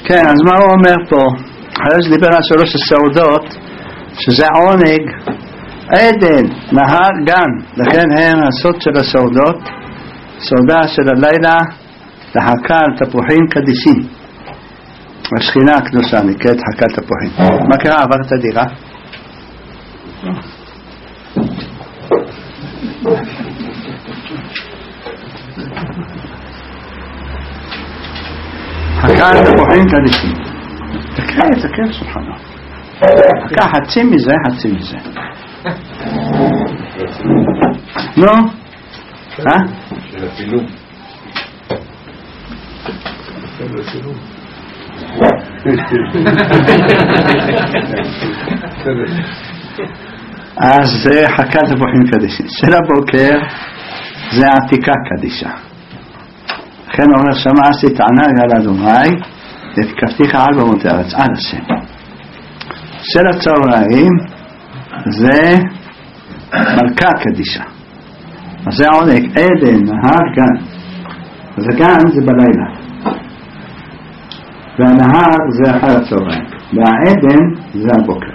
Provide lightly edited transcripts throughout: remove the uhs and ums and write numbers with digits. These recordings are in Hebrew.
כן, אז מה הוא אומר פה? אחרי שדיבר על 3 הסעודות, שזה עונג, עדן, נהר, גן. לכן הם הסוד של הסעודות, סעודה של הלילה, לחכה על תפוחים קדישים. השכינה הקדושה נקראת חכת תפוחים. מה קרה? עברת דירה? חכה על תפוחים קדישים. תקרא סוחנו. חכה חצי מזה, חצי מזה. נו? של הצילום. של הצילום. אז זה חכת תפוחים קדישים. של הבוקר זה עתיקה קדישה. לכן אומר שמה עשית ענג על אדוני ותקפתיך על במות הארץ עד השם. של הצהריים זה מלכה קדישה. אז זה עונג עדן, נהר, גן. אז הגן זה בלילה והנהר זה אחר הצהריים והעדן זה הבוקר.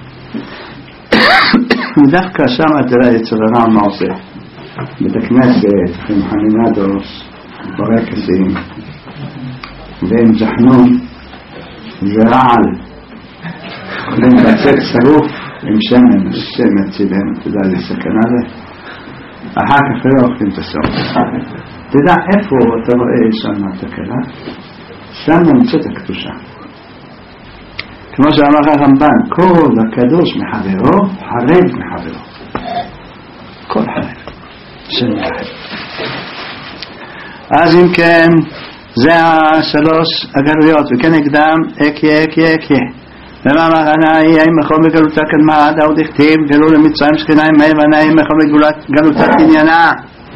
ודווקא שם תראה אצל הרב מה עושה בית הכנסת עם חנינדוס ברקסים ועם זחנון ורעל ועם בצק שרוף עם שמן, שמן ציבנו, תדע לי סכנה זה. אחר כך לא אוכלים את הסוף. תדע איפה אתה רואה שם התקלה? שם נמצאת הקדושה. כמו שאמר הרמב"ן, כל הקדוש מחברו, חרב מחברו. כל חרב. שם מחרב. אז אם כן, זה 3 הגלויות, וכנגדם אקיה. ומה אמר ענאי, האם מכל בגלותה קדמה עד עוד הכתיב, גלו למצרים שכינה עמהם, וענאי מכל בגלותה תניאנה.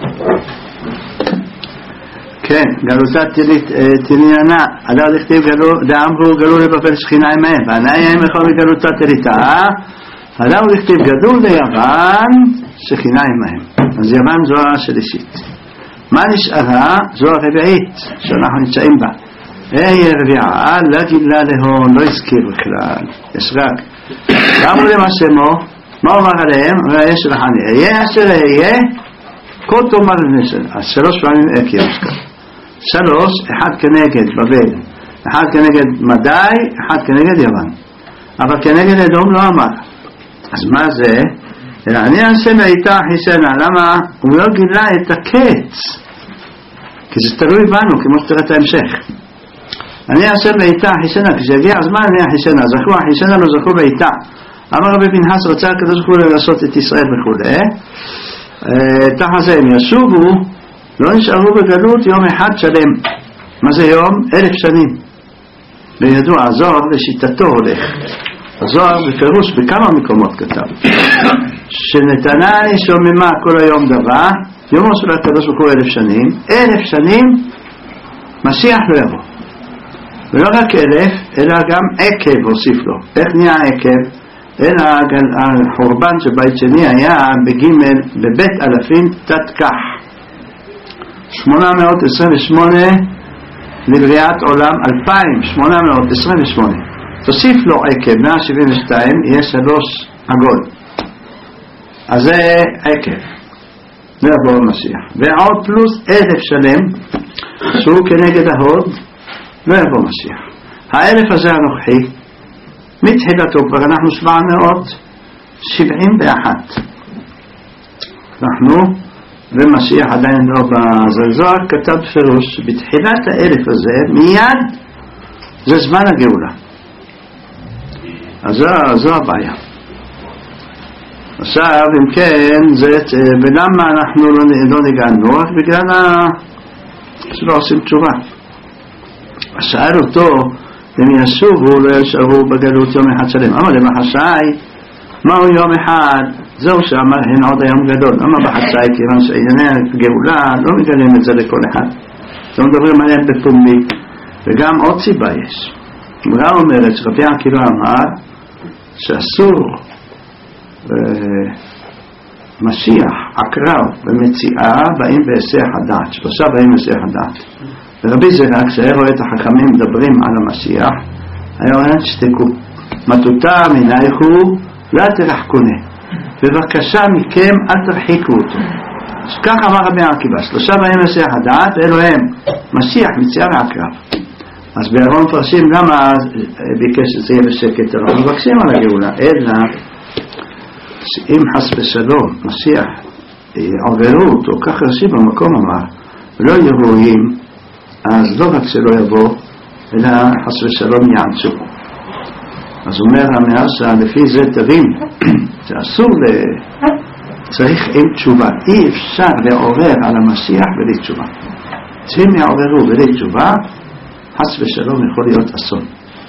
כן, גלותה תניאנה, עד עוד הכתיב, דאמרו גלו לבבל שכינה עמהם, וענאי האם מכל בגלותה תריתה, עד עוד הכתיב, גדול ליוון שכינה עמהם. אז יוון זו השלישית. מה נשארה? זו הרביעית שאנחנו נמצאים בה. הרביעה לא גילה להון, לא הזכיר בכלל, יש רק. אמרו למה שמו, מה אומר עליהם? ויש לחני, אהיה אשר אהיה, כל תאמר לנשל. אז 3 פעמים אקי יושקר. 3, אחד כנגד בבל, אחד כנגד מדי, אחד כנגד יוון. אבל כנגד אדום לא אמר. אז מה זה? אלא אני אעשה מאיתה חיסנה. למה? הוא לא גילה את הקץ, כי זה תלוי בנו, כמו שתראה את ההמשך. אני אעשה בעיתה חיסנה, כשיגיע הזמן אני החיסנה, זכו החיסנה לא זכו בעיתה. אמר רבי פנחס רצה הקדוש ברוך הוא לעשות את ישראל וכו'. תחת זה הם ישובו, לא נשארו בגלות יום אחד שלם. מה זה יום? 1000 שנים. וידוע, הזוהר לשיטתו הולך. הזוהר בפירוש בכמה מקומות כתב שנתנה שוממה כל היום דבר, יומו של הקדוש ברוך הוא 1000 שנים. 1000 שנים משיח לא יבוא. ולא רק 1000, אלא גם עקב הוסיף לו. איך נהיה עקב? אלא החורבן של בית שני היה בבית אלפים תתקח 828 לבריאת עולם 2828. תוסיף לו עקב 172, יהיה 3 עגול. אז זה עקב. זה עבור המשיח. ועוד פלוס 1000 שלם, שהוא כנגד ההוד, לא יבוא משיח. 1000 הזה הנוכחי, מתחילתו כבר אנחנו 771. אנחנו, ומשיח עדיין לא בזוהר, כתב פירוש, בתחילת 1000 הזה, מיד, זה זמן הגאולה. אז זו הבעיה. עכשיו, אם כן, ולמה אנחנו לא נגענו? רק בגלל שלא עושים תשובה. שאל אותו, אם ישובו לא ישארו בגלות יום אחד שלם. אמר למחשאי, מהו יום אחד? זהו שאמר, הן עוד היום גדול. אמר בחשאי, כיוון שענייני גאולה לא מגלים את זה לכל אחד. לא מדברים עליהם בפומבי. וגם עוד סיבה יש. הגמרא אומרת שרבי עקיבא אמר שאסור משיח, עקרב ומציאה באים בהיסח הדעת. 3 באים בהיסח הדעת. ורבי זירא כשהיה רואה את החכמים מדברים על המשיח היה אומר שתקו מטוטה מנייכו לא תרחקונה, בבקשה מכם אל תרחיקו אותו. כך אמר רבי עקיבא, 3 באים משיח הדעת ואלו הם משיח, מציאה ועקרב. אז בארון מפרשים למה ביקש שזה יהיה בשקט, אנחנו מבקשים על הגאולה, אלא אם חס ושלום משיח עוברו אותו, כך רש"י במקום אמר, ולא יהיו ראויים, אז לא רק שלא יבוא, אלא חס ושלום יענצו. אז אומר המהרש"א, לפי זה תבין שאסור צריך עם תשובה, אי אפשר לעורר על המשיח בלי תשובה. צריכים יעוררו בלי תשובה, חס ושלום יכול להיות אסון.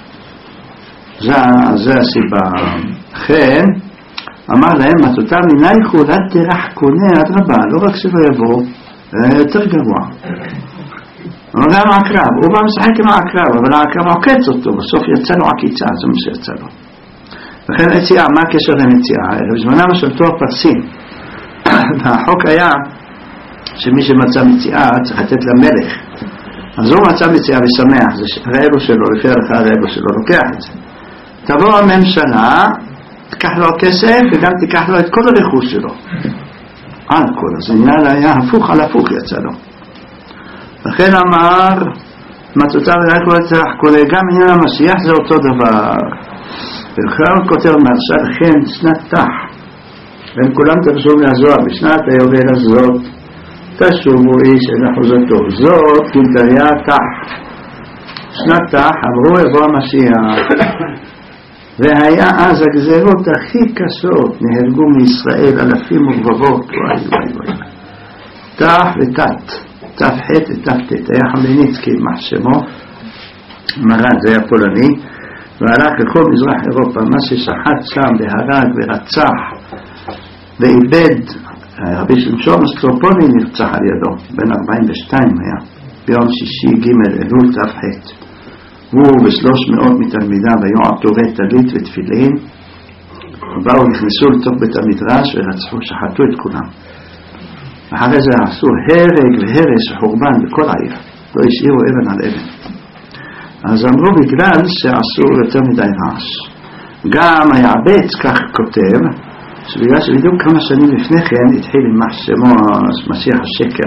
זה הסיבה. לכן אמר להם מטוטה מנייכו לא תרחקונה, אדרבה, לא רק שלא יבוא, יותר גרוע. אבל גם העקרב, הוא בא משחק עם העקרב, אבל העקרב עוקץ אותו, בסוף יצא לו עקיצה, זה מה שיצא לו. לכן היציאה, מה הקשר ליציאה? בזמנם שלטו הפרסים, והחוק היה שמי שמצא מציאה צריך לתת למלך. אז הוא מצא מציאה ושמח, זה ראלו שלו, לפי הלכה ראלו שלו, לוקח את זה. תבוא הממשלה, תיקח לו כסף וגם תיקח לו את כל הרכוש שלו. על כל, אז העניין היה הפוך על הפוך יצא לו. לכן אמר מטוטה מנייכו לא תרחקונה, גם עניין המשיח זה אותו דבר. ולכן כותב מהרש"א, לכן שנת תח, והם כולם תרשום מהזוהר, בשנת היובל הזאת תשובו איש אל אחוזתו, זאת כלתריה תח. שנת תח אמרו יבוא המשיח, והיה אז הגזרות הכי קשות, נהרגו מישראל אלפים ורבבות, וואי וואי וואי. תח ותת, תף חט ותף תת, היה חמלניצקי מחשמו, מרד, זה היה פולני, והלך לכל מזרח אירופה, מה ששחט שם והרג ורצח ואיבד. רבי שלום אסטרופולי נרצח על ידו, בן 42 היה, ביום שישי ג' אלול תף. הוא ו300 מתלמידיו היו עטורי טלית ותפילין, באו נכנסו לתוך בית המדרש ורצחו, שחטו את כולם. אחרי זה עשו הרג והרס וחורבן בכל העיר, לא השאירו אבן על אבן. אז אמרו בגלל שעשו יותר מדי רעש. גם היעבץ כך כותב, שבגלל שבדיוק כמה שנים לפני כן התחיל עם שמו משיח השקר,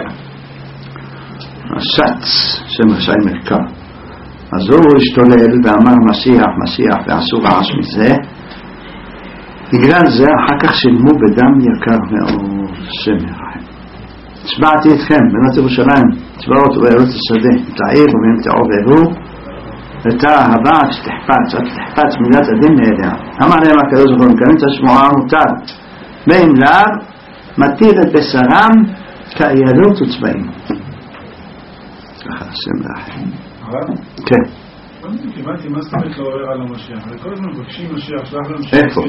השץ, שם רשעי מרכב. אז הוא השתולל ואמר משיח, משיח, ועשו רעש מזה. בגלל זה אחר כך שילמו בדם יקר מאוד, שם ירחם. הצבעתי אתכם, בנות ירושלים, צבאות ובארץ השדה, תעיר ובין תעוררו, ותא הבא שתחפץ, עד תחפץ מידת הדין מאליה. אמר להם הקדוש ברוך הוא, מקיימים את השמועה מותר, ואם לאו, מתיר את בשרם כאיילות וצבעים. ככה, השם ירחם. כן. קיבלתי מה זאת אומרת לעורר על המשיח, וכל הזמן מבקשים משיח, שלח לנו איפה?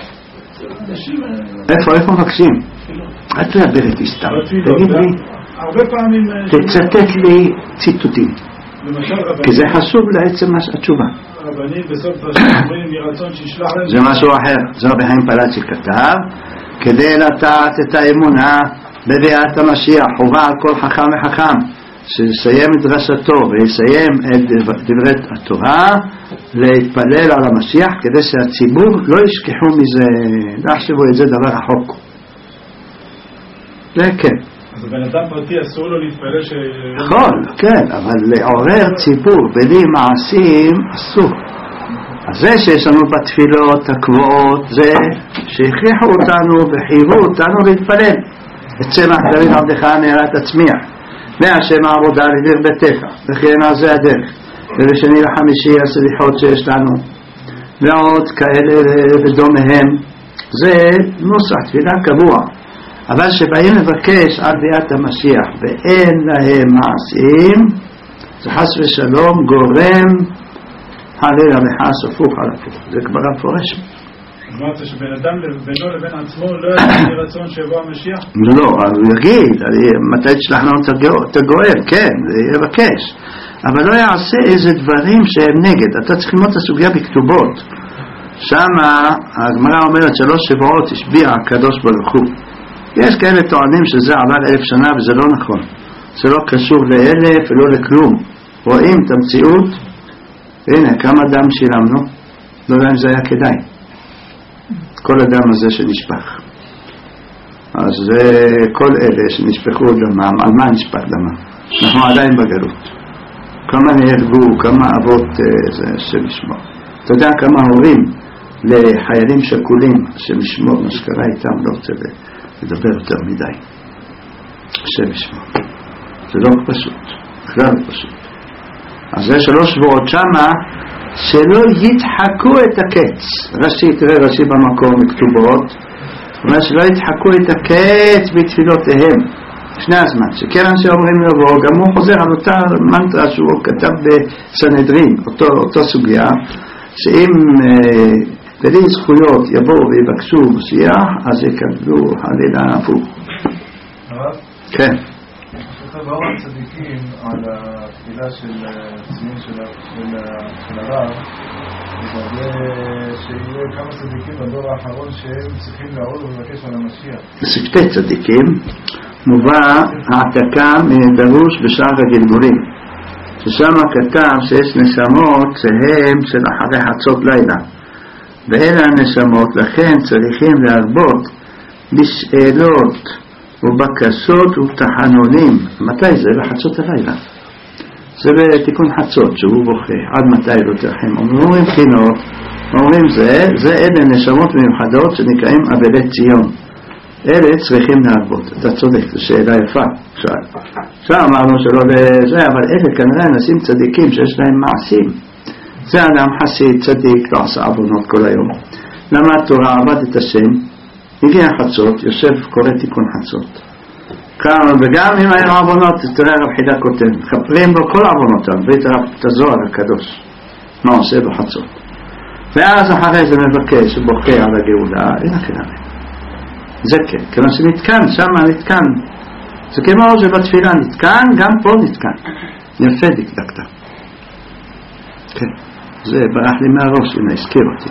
איפה מבקשים? אל תדבר איתי סתם, תגיד לי, הרבה פעמים תצטט לי ציטוטים, כי זה חשוב לעצם התשובה. רבנים בסוף השם אומרים מרצון שישלח להם, זה משהו אחר. זה רבי חיים פלאצ'י כתב, כדי לטעת את האמונה בביאת המשיח, חובה על כל חכם וחכם שיסיים את דרשתו ויסיים את דברי התורה להתפלל על המשיח, כדי שהציבור לא ישכחו מזה, לא יחשבו את זה דבר רחוק. זה כן. אז בן אדם פרטי אסור לו להתפלל נכון, כן, אבל לעורר ציבור בלי מעשים אסור. אז זה שיש לנו בתפילות הקבועות, זה שהכריחו אותנו וחייבו אותנו להתפלל. אצל דוד עבדך נהרה תצמיח, והשם העבודה לדיר בתך, וכן על זה הדרך, ובשני לחמישי הסליחות שיש לנו, ועוד כאלה ודומיהם. זה נוסח תפילה קבוע. אבל שבאים לבקש על ביאת המשיח ואין להם מעשים, זה חס ושלום גורם הלילה וחס הפוך על הפוך. זה כבר המפורש. אמרת שבן אדם בינו לבין עצמו לא יהיה רצון שיבוא המשיח? לא, הוא יגיד, מתי תשלח לנו את הגואל, כן, יבקש. אבל לא יעשה איזה דברים שהם נגד. אתה צריך ללמוד את הסוגיה בכתובות. שם הגמרא אומרת 3 שבועות השביע הקדוש ברוך הוא. יש כאלה טוענים שזה עבר 1000 שנה וזה לא נכון. זה לא קשור לאלף ולא לכלום. רואים את המציאות, הנה כמה דם שילמנו, לא יודע אם זה היה כדאי, כל הדם הזה שנשפך. אז כל אלה שנשפכו דמם, על מה נשפך דמם? אנחנו עדיין בגלות. כמה נהרגו, כמה אבות, זה השם ישמור. אתה יודע כמה הורים לחיילים שכולים, השם ישמור, מה שקרה איתם, לא רוצה לדבר יותר מדי. השם ישמור. זה לא פשוט, בכלל לא פשוט. אז זה 3 שבועות שמה, שלא ידחקו את הקץ. תראה רש"י במקום מכתובות, אומר שלא ידחקו את הקץ בתפילותיהם. שני הזמן, שכיוון שאומרים לבוא, גם הוא חוזר על אותה מנטרה שהוא כתב בסנהדרין, אותו סוגיה, שאם בלי זכויות יבואו ויבקשו משיח, אז יקבלו הלילה הפוך. כן. באור הצדיקים על התפילה של ציון של הרב, שיהיה כמה צדיקים בדור האחרון שהם צריכים לעוד ולבקש על המשיח. בשפתי צדיקים מובא העתקה מדרוש בשער הגלגולים, ששם כתב שיש נשמות שהם של אחרי חצות לילה, ואלה הנשמות לכן צריכים להרבות בשאלות ובקשות ותחנונים. מתי זה? בחצות הלילה. זה בתיקון חצות שהוא בוכה עד מתי לא תרחם. אומרים בחינות, אומרים זה אלה נשמות מיוחדות שנקראים אבלי ציון, אלה צריכים להרבות. אתה צודק, זו שאלה יפה. עכשיו אמרנו שלא זה, אבל אלה כנראה אנשים צדיקים שיש להם מעשים. זה אדם חסיד צדיק, לא עשה עוונות כל היום, למד תורה, עבד את השם, הגיע חצות, יושב קורא תיקון חצות, וגם אם היו עוונות, תראה רב חידה כותב, חפרים בו כל עוונותיו, ואת הזוהר הקדוש מה עושה בחצות, ואז אחרי זה מבקש ובוכה על הגאולה. אין הכנראה זה כן, כמה שנתקן, שמה נתקן, זה כמו שבתפילה נתקן, גם פה נתקן. יפה דקדקת. כן, זה ברח לי מהראש, הנה הזכיר אותי.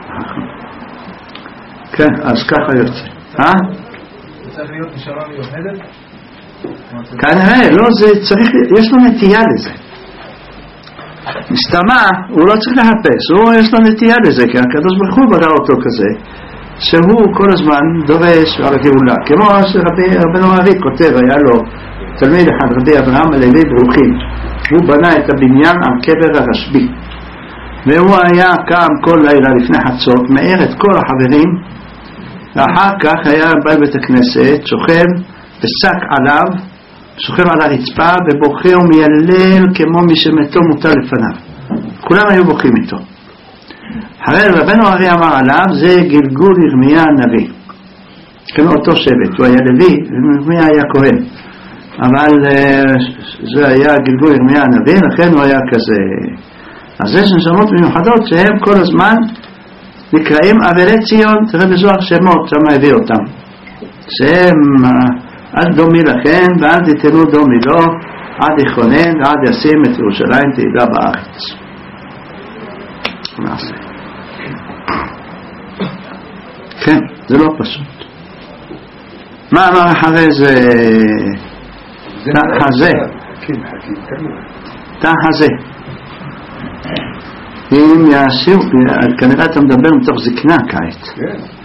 כן, אז ככה יוצא. צריך להיות נשארה מיוחדת? כנראה, לא, זה צריך, יש לו נטייה לזה. מסתמה, הוא לא צריך לחפש, יש לו נטייה לזה, כי הקדוש ברוך הוא ברא אותו כזה, שהוא כל הזמן דורש על הגאולה. כמו שרבנו ארי כותב, היה לו תלמיד אחד, רבי אברהם הלוי ברוכים, הוא בנה את הבניין על קבר הרשב"י, והוא היה קם כל לילה לפני חצות, מאיר את כל החברים, ואחר כך היה בא בית הכנסת, שוכב ושק עליו, שוכב על הרצפה ובוכה ומיילל כמו מי שמתו מוטל לפניו. כולם היו בוכים איתו. אחרי רבנו ארי אמר עליו, זה גלגול ירמיה הנביא, כמו אותו שבט, הוא היה לוי וירמיה היה כהן, אבל זה היה גלגול ירמיה הנביא, לכן הוא היה כזה. אז יש נשמות מיוחדות שהם כל הזמן נקראים אבלי ציון. תראה בזוהר שמות, שם הביא אותם, שהם אל דומי לכן ואל תתנו דומי לו, עד יכונן ועד ישים את ירושלים תהילה בארץ. נעשה. כן, זה לא פשוט. מה אמר אחרי זה? תחזה. תחזה. אם יעשו, כנראה אתה מדבר מתוך זקנה כעת.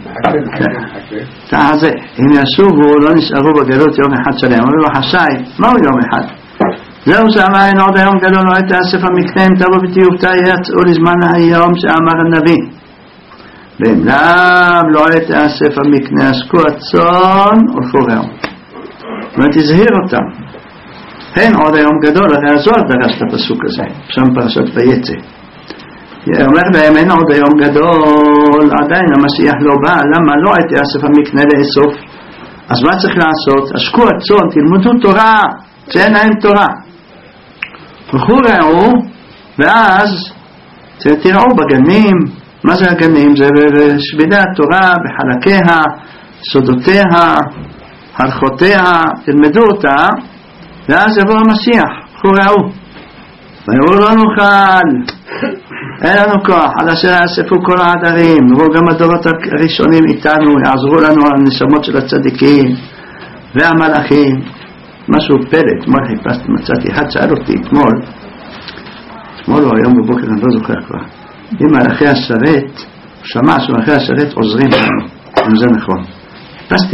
תחזה. אם ישובו, לא נשארו בגלות יום אחד שלהם. אבל בחשאי, מהו יום אחד? זהו שאמר אין עוד היום גדול לא תאסף המקנה אם תבוא ותיובתה יצאו לזמן היום שאמר הנביא, ואם לא תאסף המקנה עסקו הצאן ולפורעו, ותזהיר אותם. אין עוד היום גדול, הרי הזוהר דרש את הפסוק הזה שם פרשת ויצא, אומר להם אין עוד היום גדול, עדיין המשיח לא בא. למה לא תאסף המקנה לאסוף? אז מה צריך לעשות? עסקו הצאן, תלמדו תורה שאין להם תורה וחורעו, ואז תראו בגנים. מה זה הגנים? זה בשבילי התורה בחלקיה, סודותיה, הלכותיה, תלמדו אותה, ואז יבוא המשיח. חורעו ויראו לא נוכל, אין לנו כוח, על אשר יאספו כל העדרים, נראו גם הדורות הראשונים איתנו, יעזרו לנו על הנשמות של הצדיקים והמלאכים, משהו פלא, אתמול חיפשתי, מצאתי, אחד שאל אותי אתמול או היום בבוקר, אני לא זוכר כבר, אם מלאכי השרת, שמע שמלאכי השרת עוזרים לנו, אם זה נכון. חיפשתי,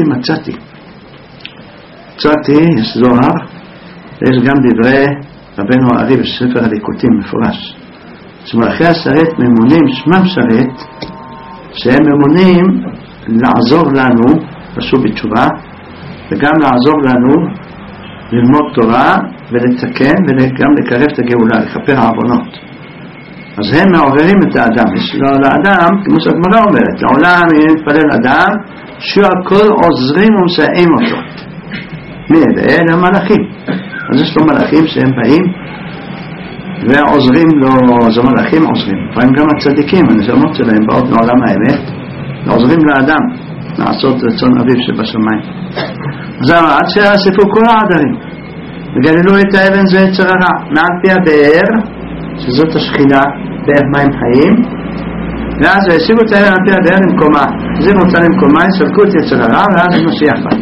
מצאתי, יש זוהר, ויש גם דברי רבנו הארי בספר הליקוטים מפורש, שמלאכי השרת ממונים, שמם שרת, שהם ממונים לעזור לנו, לשוב בתשובה, וגם לעזור לנו ללמוד תורה ולתקן וגם לקרב את הגאולה, לכפר העוונות. אז הם מעוררים את האדם. יש לו לאדם, כמו שהגמרא אומרת, לעולם יהיה מתפלל אדם שהכל עוזרים ומסייעים אותו. מי אלה? אלה המלאכים. אז יש לו מלאכים שהם באים ועוזרים לו, אז המלאכים עוזרים. לפעמים גם הצדיקים, הנשמות שלהם באות לעולם האמת, ועוזרים לאדם לעשות רצון אביו שבשמיים. אז עד שאספו כל העדרים וגללו את האבן זה יצר הרע מעל פי הבאר, שזאת השכינה, באר מים חיים, ואז השיגו את האבן על פי הבאר למקומה, זה מוצא למקומה, יסלקו את יצר הרע, ואז משיח בה.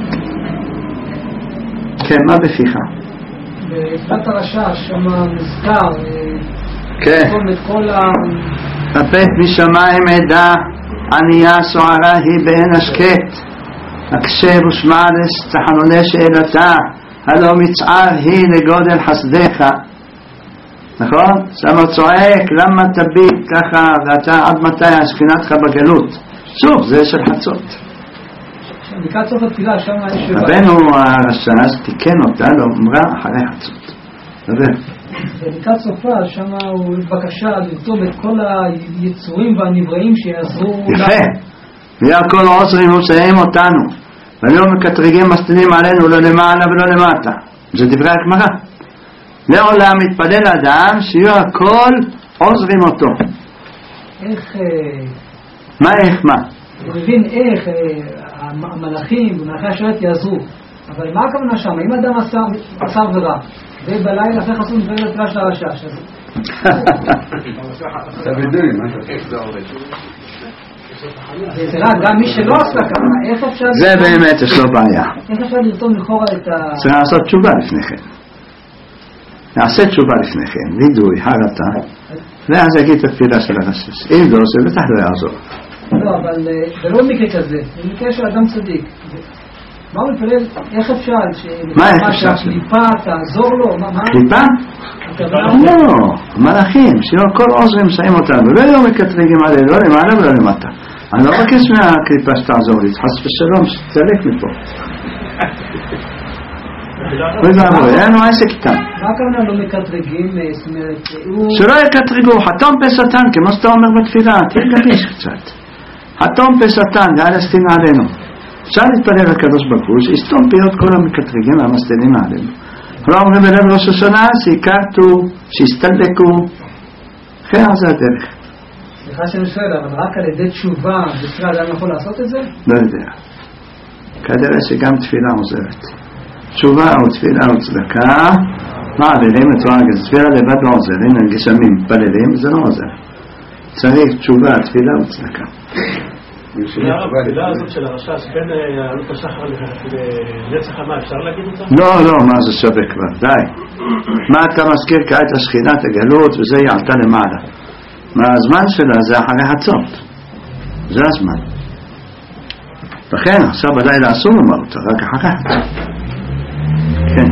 כן, מה בפיך? בשפת הרשע, שם מוזכר כן, את כל הפת משמיים עדה ענייה סוערה היא בעין השקט, הקשב ושמע תחנוני שאלתה, הלא מצער היא לגודל חסדיך. נכון? שם צועק, למה תביט ככה ואתה עד מתי השכינתך בגלות? שוב, זה של חצות. לקראת סוף התפילה, שם יש רבנו הרשע תיקן אותה, לא אמרה אחרי חצות. דבר. לקראת סופה, שם הוא בבקשה לרתום את כל היצורים והנבראים שיעזרו. יפה. והכל עוזרים ומסייעים אותנו. ולא מקטרגים מסתנים עלינו לא למעלה ולא למטה. זה דברי הגמרא. לעולם מתפלל אדם שיהיו הכל עוזרים אותו. איך? מה איך מה? הוא מבין איך המלאכים ומלאכי השרת יעזרו. אבל מה הכוונה שם? אם אדם עשה עבירה ובלילה אחרי חסום דברים לתפילה של הרשע, זה בדיוק, מה זה עובד? גם מי שלא עשה כמה, איך אפשר... זה באמת יש לו בעיה. איך אפשר לרתום לכאורה את ה... צריך לעשות תשובה לפני כן. נעשה תשובה לפני כן, וידוי, הרתה, ואז יגיד את התפילה של הרשש. אם לא, זה בטח לא יעזור. לא, אבל זה לא מקרה כזה, זה מקרה של אדם צדיק. מה הוא מתפלל? איך אפשר? מה איך אפשר? שהקליפה תעזור לו? קליפה? לא, מלאכים, שיהיו כל עוזרים מסיים אותנו, ולא מקטרגים עליהם, לא למעלה ולא למטה. אני לא מבקש מהקליפה שתעזור לי, חס ושלום, שתצלק מפה. אין לנו עסק איתם. מה הכוונה לא מקטרגים? שלא יקטרגו, חתום פסתן, כמו שאתה אומר בתפילה, תהיה גביש קצת. חתום פסתן, ואל יסתין עלינו. אפשר להתפלל לקדוש ברוך הוא, שיסתום פיות כל המקטרגים והמסתינים עלינו. לא אומרים בלב ראש השנה, שיקרתו, שיסתלבקו, אחרי זה הדרך. סליחה שאני שואל, אבל רק על ידי תשובה, בתפילה אדם יכול לעשות את זה? לא יודע. כדרך שגם תפילה עוזרת. תשובה או תפילה או צדקה, מעבירים את רגע, תפילה לבד לא עוזר, הנה גשמים מתפללים, זה לא עוזר. צריך תשובה, תפילה או צדקה. התפילה הזאת של הרשש בין עלות השחר לנצח המה, אפשר להגיד אותה? לא, מה זה שווה כבר, די. מה אתה מזכיר כעת השכינת הגלות וזה היא עלתה למעלה. מה הזמן שלה זה אחרי חצות, זה הזמן. לכן עכשיו בלילה אסור לומר אותה, רק אחרי חצות. כן.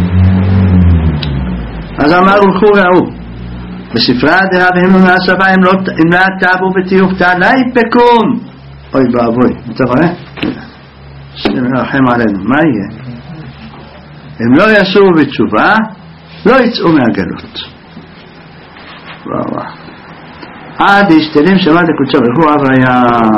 אז אמרו לכו ראו בספרה דרב המנון מהשפה אם לא תאבו בתיופתא לא יפקום. אוי באבוי, אתה רואה? שמרחם עלינו, מה יהיה? אם לא ישובו בתשובה לא יצאו מהגלות. וואו. עד ישתלים שמעת הקודשו ברוך הוא הוויה,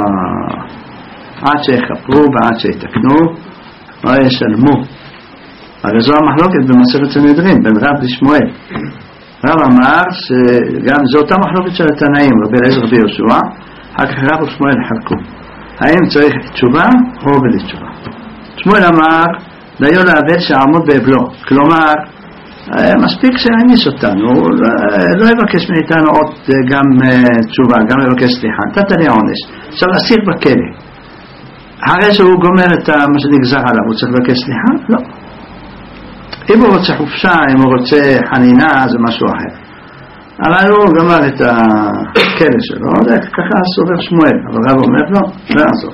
עד שיחפרו ועד שיתקנו וישלמו. הרי זו המחלוקת במסכת סנהדרין בין רב לשמואל. רב אמר שגם זו אותה מחלוקת של התנאים, רבי אליעזר רבי יהושע, אחר כך רב ושמואל חלקו האם צריך תשובה או בלי תשובה. שמואל אמר דיו לאבד שעמוד באבלו, כלומר מספיק שעניש אותנו, לא יבקש מאיתנו עוד גם תשובה, גם יבקש סליחה, נתת לי עונש, עכשיו אסיר בכלא, אחרי שהוא גומר את מה שנגזר עליו הוא צריך לבקש סליחה? לא. אם הוא רוצה חופשה, אם הוא רוצה חנינה, זה משהו אחר. אבל הוא גמר את הכלא שלו, ככה סובר שמואל, אבל רב אומר לא, לא יעזור.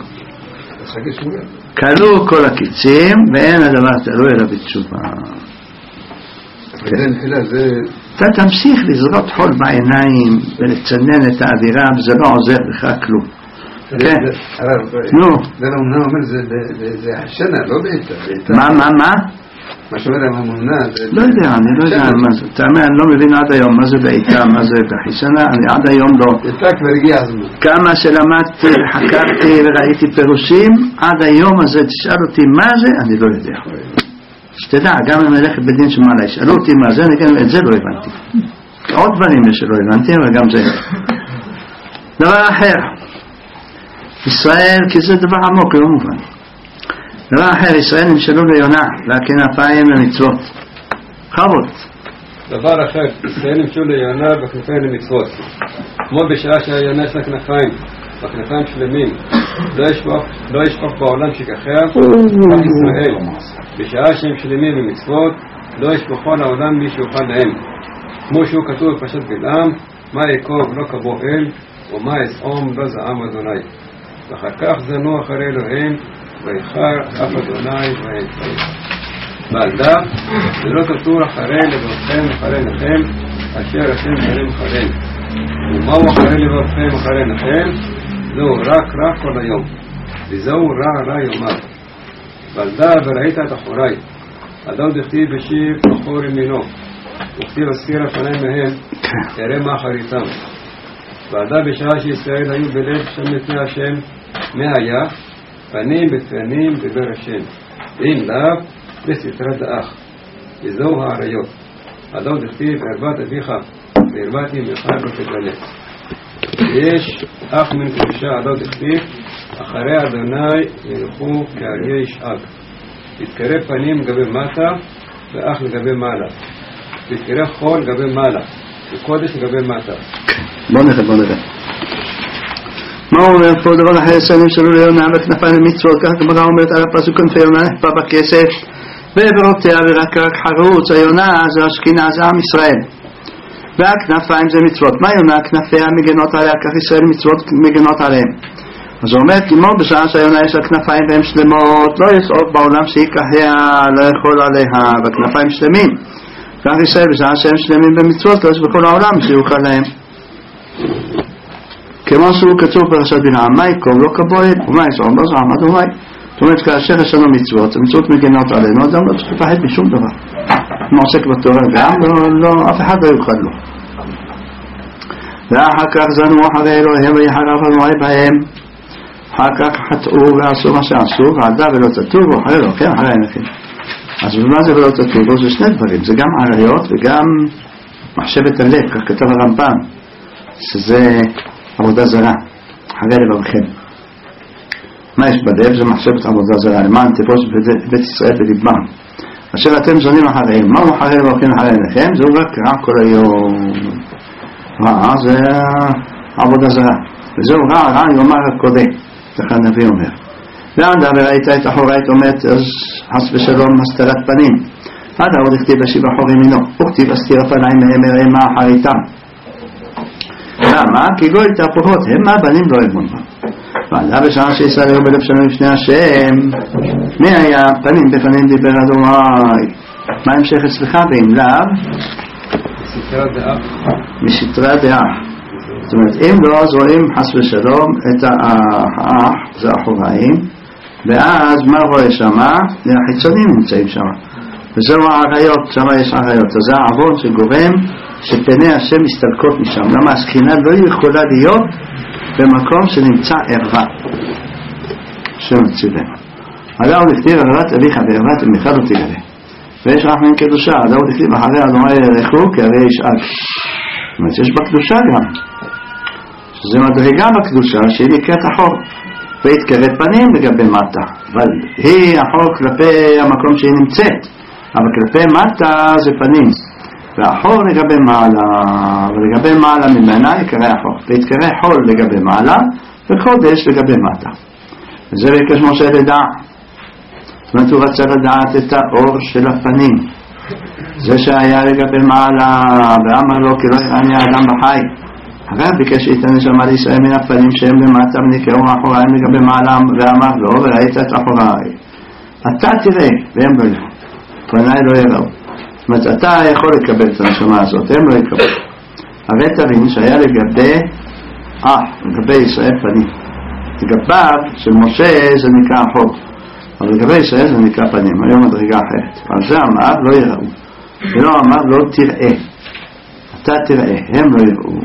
כלו כל הקיצים, ואין הדבר תלוי אלא בתשובה. אתה תמשיך לזרות חול בעיניים ולצנן את האווירה, וזה לא עוזר לך כלום. כן? נו. זה לא אמנם אומר, זה השנה, לא בעיטה. מה? מה שאומר הממונה לא יודע, אני לא יודע מה זה. אתה אומר, אני לא מבין עד היום מה זה בעיטה, מה זה בחיסנה, אני עד היום לא. בעיטה כבר הגיע הזמן. כמה שלמדתי, חקרתי וראיתי פירושים, עד היום הזה תשאל אותי מה זה, אני לא יודע. שתדע, גם אם אלך בדין שמעלה, ישאלו אותי מה זה, אני גם את זה לא הבנתי. עוד דברים שלא הבנתי, אבל גם זה. דבר אחר, ישראל, כי זה דבר עמוק, לא מובן. דבר אחר, ישראל נמשלו ליונה, והכנפיים למצוות. חבות. דבר אחר, ישראל נמשלו ליונה והכנפיים למצוות. כמו בשעה שהיונה יש לה כנפיים, והכנפיים שלמים, לא ישפוך בעולם שכחיה, רק ישראל. בשעה שהם שלמים למצוות, לא ישפוכו לעולם מי שיוכל להם. כמו שהוא כתוב בפרשת בלעם, מה יקוב לא קבו אל, ומה יסעום לא זעם אדוני. ואחר כך זנו אחרי אלוהים, ויחר אף אדוני ויצרים. ועל דף, ולא תטור אחרי לבבכם אחרי לכם, אשר השם ירים אחריהם. ומהו אחרי לבבכם אחרי לכם? זהו רק כל היום. וזהו רע יאמר. ועל דף, וראית את אחורי. אדם דכתיב בשיב אחור ימינו. וכתיב אזכיר לפני מהם, תראה מה אחריתם. ועל דף, בשעה שישראל היו בלב שם לפני השם, מה היה? פנים בפנים דבר השם, ואם לאו בסתרת דאח. וזהו העריות. אדם דכתיב ערבת אביך וערבת אמך לא תגלה. יש אח מן קדושה אדם דכתיב אחרי אדוני ילכו כאריה ישאג. תתקרב פנים לגבי מטה ואח לגבי מעלה. תתקרב חול לגבי מעלה וקודש לגבי מטה. בוא נראה. מה הוא אומר פה? דבר אחרי שנים שלו ליונה וכנפיים למצוות, כך הגמרא אומרת על הפסוק כנפי יונה נחפה בכסף ועברותיה ורק חרוץ. היונה זה השכינה, זה עם ישראל, והכנפיים זה מצוות. מה יונה? כנפיה מגנות עליה, כך ישראל מצוות מגנות עליהם. אז הוא אומר, כמו בשעה שהיונה יש לה כנפיים והן שלמות, לא יסעוף בעולם שיקחיה, לא יכול עליה, והכנפיים שלמים. כך ישראל בשעה שהם שלמים במצוות, לא יש בכל העולם שיוכל להם. כמו שהוא כתוב פרשת בלעם, מה יקום לא כבוהל, ומה יסעום לא זעם אדוני. זאת אומרת, כאשר יש לנו מצוות, המצוות מגנות עלינו, אדם לא צריך לפחד משום דבר. אם עוסק בתורה גם, אף אחד לא יוכל לו. ואחר כך זנו אחרי אלוהים ויחרף אדוני בהם. אחר כך חטאו ועשו מה שעשו, ועדה ולא תטובו אחרי אלוהים אחרי עיניכם. אז מה זה ולא תטובו? זה שני דברים, זה גם עריות וגם מחשבת הלב, כך כתב הרמב"ם, שזה עבודה זרה, אחרי לבבכם. מה יש בלב? זה מחשבת עבודה זרה, למען תפוס בבית ישראל בלבם. אשר אתם זונים אחריהם, מהו אחרי לבבכם אחרי עיניכם? זהו רק רע כל היום. רע זה עבודה זרה, וזהו רע יאמר הקודש, ככה הנביא אומר. ועדה וראית את אחורית אומרת, אז חס ושלום הסתרת פנים. עדה עוד הכתיב בשיב אחור ימינו, וכתיב הסתיר הפניים מהם מראה מה אחריתם. למה? כי גוי תהפוכות, הם הבנים לא אמון בה. ועדה בשעה שישראל היו בלב שלנו לפני השם, מי היה? פנים בפנים דיבר אדוני. מה המשך אצלך? ואם לאו? מסתרה דעה. זאת אומרת, אם לא, אז רואים חס ושלום את האח, זה אחוריים, ואז מה רואה שמה? החיצונים נמצאים שמה. וזהו העריות, שמה יש עריות. אז זה העוון שגורם שפני השם מסתלקות משם. למה השכינה לא יכולה להיות במקום שנמצא ערווה. השם מצילנו. עליו לכתיב ערבת אביך וערבת אמך לא תגלה. ויש רחמים קדושה, עליו לכתיב אחרי אדוני ירחו כאריה ישאג. זאת אומרת, יש בקדושה גם. שזה מדרגה בקדושה שהיא נקראת החור. והתקרב פנים לגבי מטה. אבל היא החור כלפי המקום שהיא נמצאת. אבל כלפי מטה זה פנים. והחור לגבי מעלה, ולגבי מעלה ממנה יקרא החור. והתקרא חול לגבי מעלה, וקודש לגבי מטה. וזה ביקש משה לדעת. זאת אומרת, הוא רצה לדעת את האור של הפנים. זה שהיה לגבי מעלה ואמר לו כי לא יראני האדם בחי, הרב ביקש שייתן נשמה לישראל מן הפנים שהם למטה ונקראו אחוריים לגבי מעלה ואמר לו וראית את אחוריי אתה תראה והם לא יראו, פניי לא יראו. זאת אומרת אתה יכול לקבל את הנשמה הזאת, הם לא יקבלו. הרי תבין שהיה לגבי ישראל פנים, לגביו של משה זה נקרא אחור, אבל לגבי ישראל זה נקרא פנים, היום מדרגה אחרת. על זה אמר לא יראו, ולא אמר לא תראה, אתה תראה, הם לא יראו.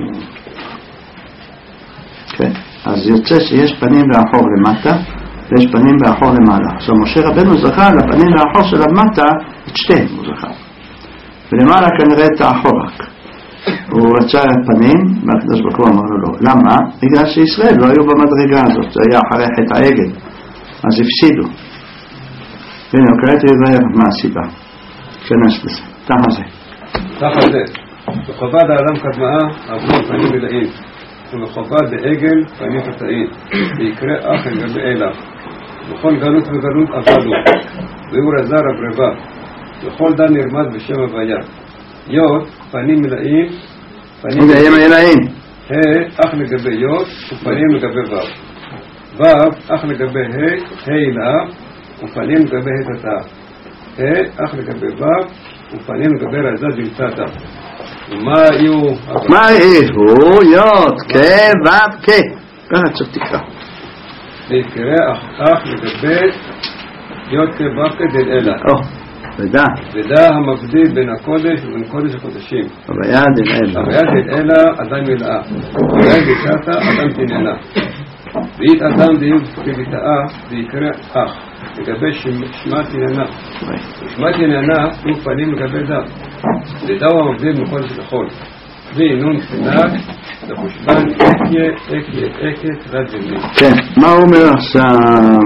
כן, אז יוצא שיש פנים ואחור למטה ויש פנים ואחור למעלה. עכשיו משה רבנו זכה לפנים ואחור של למטה את שתיהם הוא זכה, ולמעלה כנראה את האחור רק. הוא רצה פנים והקדוש ברוך הוא אמר לו לא. למה? בגלל שישראל לא היו במדרגה הזאת, זה היה אחרי חטא העגל, אז הפסידו. הנה, קראתי לבאר מה הסיבה. כנס לזה, תחת זה. תחת זה, בחובת האדם קדמאה עברו פנים מלאים, ובחובת בעגל פנים חטאים, ויקרא אח לגבי אלה. בכל גלות וגלות עבדו, והוא רזר הברבה, וכל דן נרמד בשם הוויה. יוד, פנים מלאים, פנים מלאים. אח לגבי יוד, ופנים לגבי וו. וו, אח לגבי לה, ופנים לגבי תתה. אח לגבי וו, ופנים לגבי רזה דלתתה. ומה יהיו? מה יהיו? יוד, וו, ככה צריך תקרא. ויקרא אח לגבי יוד וו דל אלה. ודע המבדיל בין הקודש ובין קודש הקודשים. הוויה דל אלה אדם ילאה, הוויה דלתתה אדם תננה. ואית אדם דיוד כביטאה ויקרא אח לגבי שמה תננה. שמה תננה הוא פנים לגבי דה, ודעו המבדיל בין קודש לחול. ונון קטנת לחושבן אקיה תלת זמני. כן, מה הוא אומר עכשיו?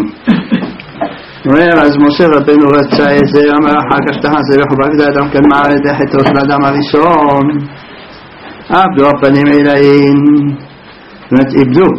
אז משה רבנו רצה איזה, אמר אחר כך תחזר לחובת האדם קדמה על ידי חטאו של האדם הראשון, עבדו הפנים אלאים, זאת אומרת איבדו,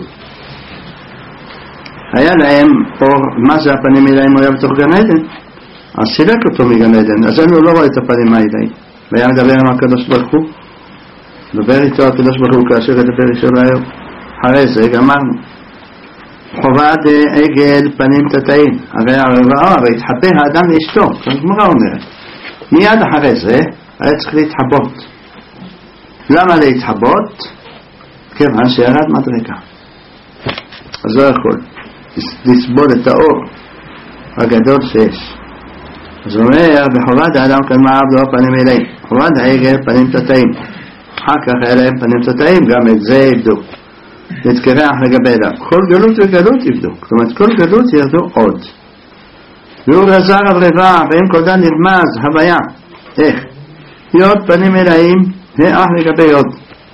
היה להם אור. מה זה הפנים אלאים? הוא היה בתוך גן עדן, אז סילק אותו מגן עדן, אז הוא לא רואה את הפנים האלאים, והיה מדבר עם הקדוש ברוך הוא, מדבר איתו הקדוש ברוך הוא כאשר ידבר ישראל. אחרי זה גמרנו חובת עגל פנים תתאים, הרי התחבא האדם לאשתו, הגמרא אומרת. מיד אחרי זה היה צריך להתחבות. למה להתחבות? כיוון שירד מדרגה, אז לא יכול לסבול את האור הגדול שיש. אז הוא אומר בחובת האדם קדמה עבדו פנים אלאים, חובת העגל פנים תתאים, אחר כך היה להם פנים תתאים, גם את זה יבדוק. נתקרח לגבי לה, כל גלות וגלות יבדוק, זאת אומרת כל גלות ירדו עוד. והוא רזר הברבה, ואם כל דן נרמז הוויה. איך? יוד פנים אלאים, האח לגבי יוד,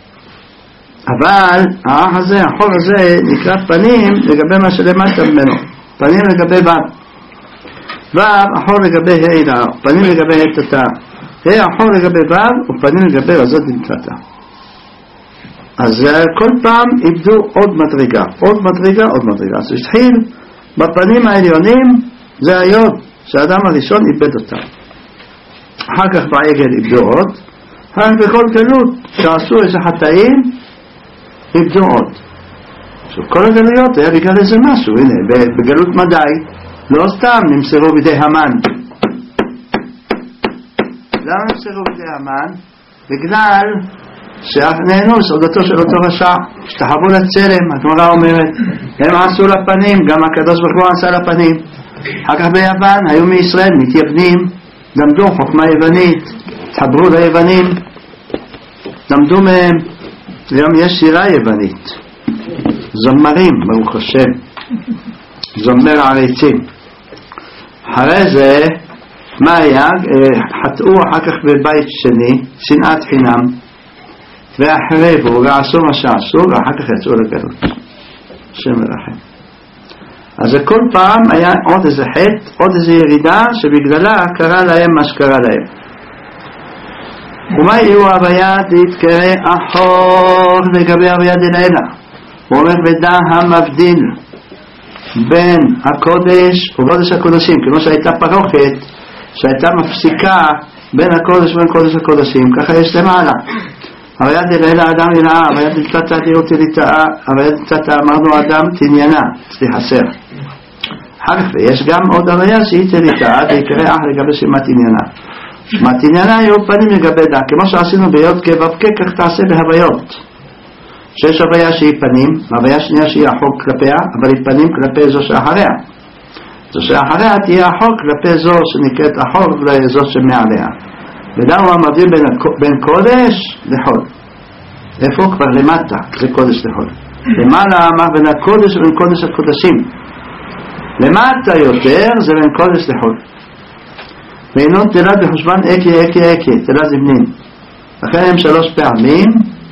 אבל האח הזה, החור הזה נקרא פנים לגבי מה שלמטה ממנו, פנים לגבי וו, וו החור לגבי ה', פנים לגבי תתה, החור לגבי וו ופנים לגבי רזות דלתתה. אז כל פעם איבדו עוד מדרגה, עוד מדרגה, עוד מדרגה. אז התחיל בפנים העליונים, זה היוד שהאדם הראשון איבד אותם. אחר כך בעגל איבדו עוד, אחר כך בכל גלות שעשו איזה חטאים איבדו עוד. עכשיו כל הגלויות היה בגלל איזה משהו. הנה בגלות מדי לא סתם נמסרו בידי המן. למה נמסרו בידי המן? בגלל שנהנו סעודתו של אותו רשע, השתחוו לצלם. הגמרא אומרת הם עשו לפנים, גם הקדוש ברוך הוא עשה לפנים. אחר כך ביוון היו מישראל מתייוונים, למדו חוכמה יוונית, התחברו ליוונים, למדו מהם. היום יש שירה יוונית, זמרים ברוך השם, זמר עריצים. אחרי זה מה היה? חטאו אחר כך בבית שני, שנאת חינם, והחרבו ועשו מה שעשו, ואחר כך יצאו לגלות. השם מרחם. אז כל פעם היה עוד איזה חטא, עוד איזה ירידה שבגללה קרה להם מה שקרה להם. ומה יהיו הוויה דתקרא אחור לגבי הוויה דלעילה? הוא אומר ודע המבדיל בין הקודש וקודש הקודשים, כמו שהייתה פרוכת שהייתה מפסיקה בין הקודש ובין קודש הקודשים, ככה יש למעלה. הוויית דלילה אדם ילאה, הוויית דלתת תדירות תליטאה, הוויית דלתת אמרנו אדם תניינה, חסר. אחר כך יש גם עוד הוויה שהיא תליטאה, ויקרא אח לגבי שמת עניינה. שמת עניינה יהיו פנים לגבי דע, כמו שעשינו ביות כבבקה, כך תעשה בהוויות. שיש הוויה שהיא פנים, והוויה שנייה שהיא החוק כלפיה, אבל היא פנים כלפי זו שאחריה. זו שאחריה תהיה החוק כלפי זו שנקראת החוק ולזו שמעליה. ודם הוא המבדיל בין קודש לחול. איפה? כבר למטה, זה קודש לחול. למעלה אמר בין הקודש ובין קודש הקודשים. למטה יותר זה בין קודש לחול. ואינו תלת בחושבן אקי, תלת זמנים. לכן הם 3 פעמים,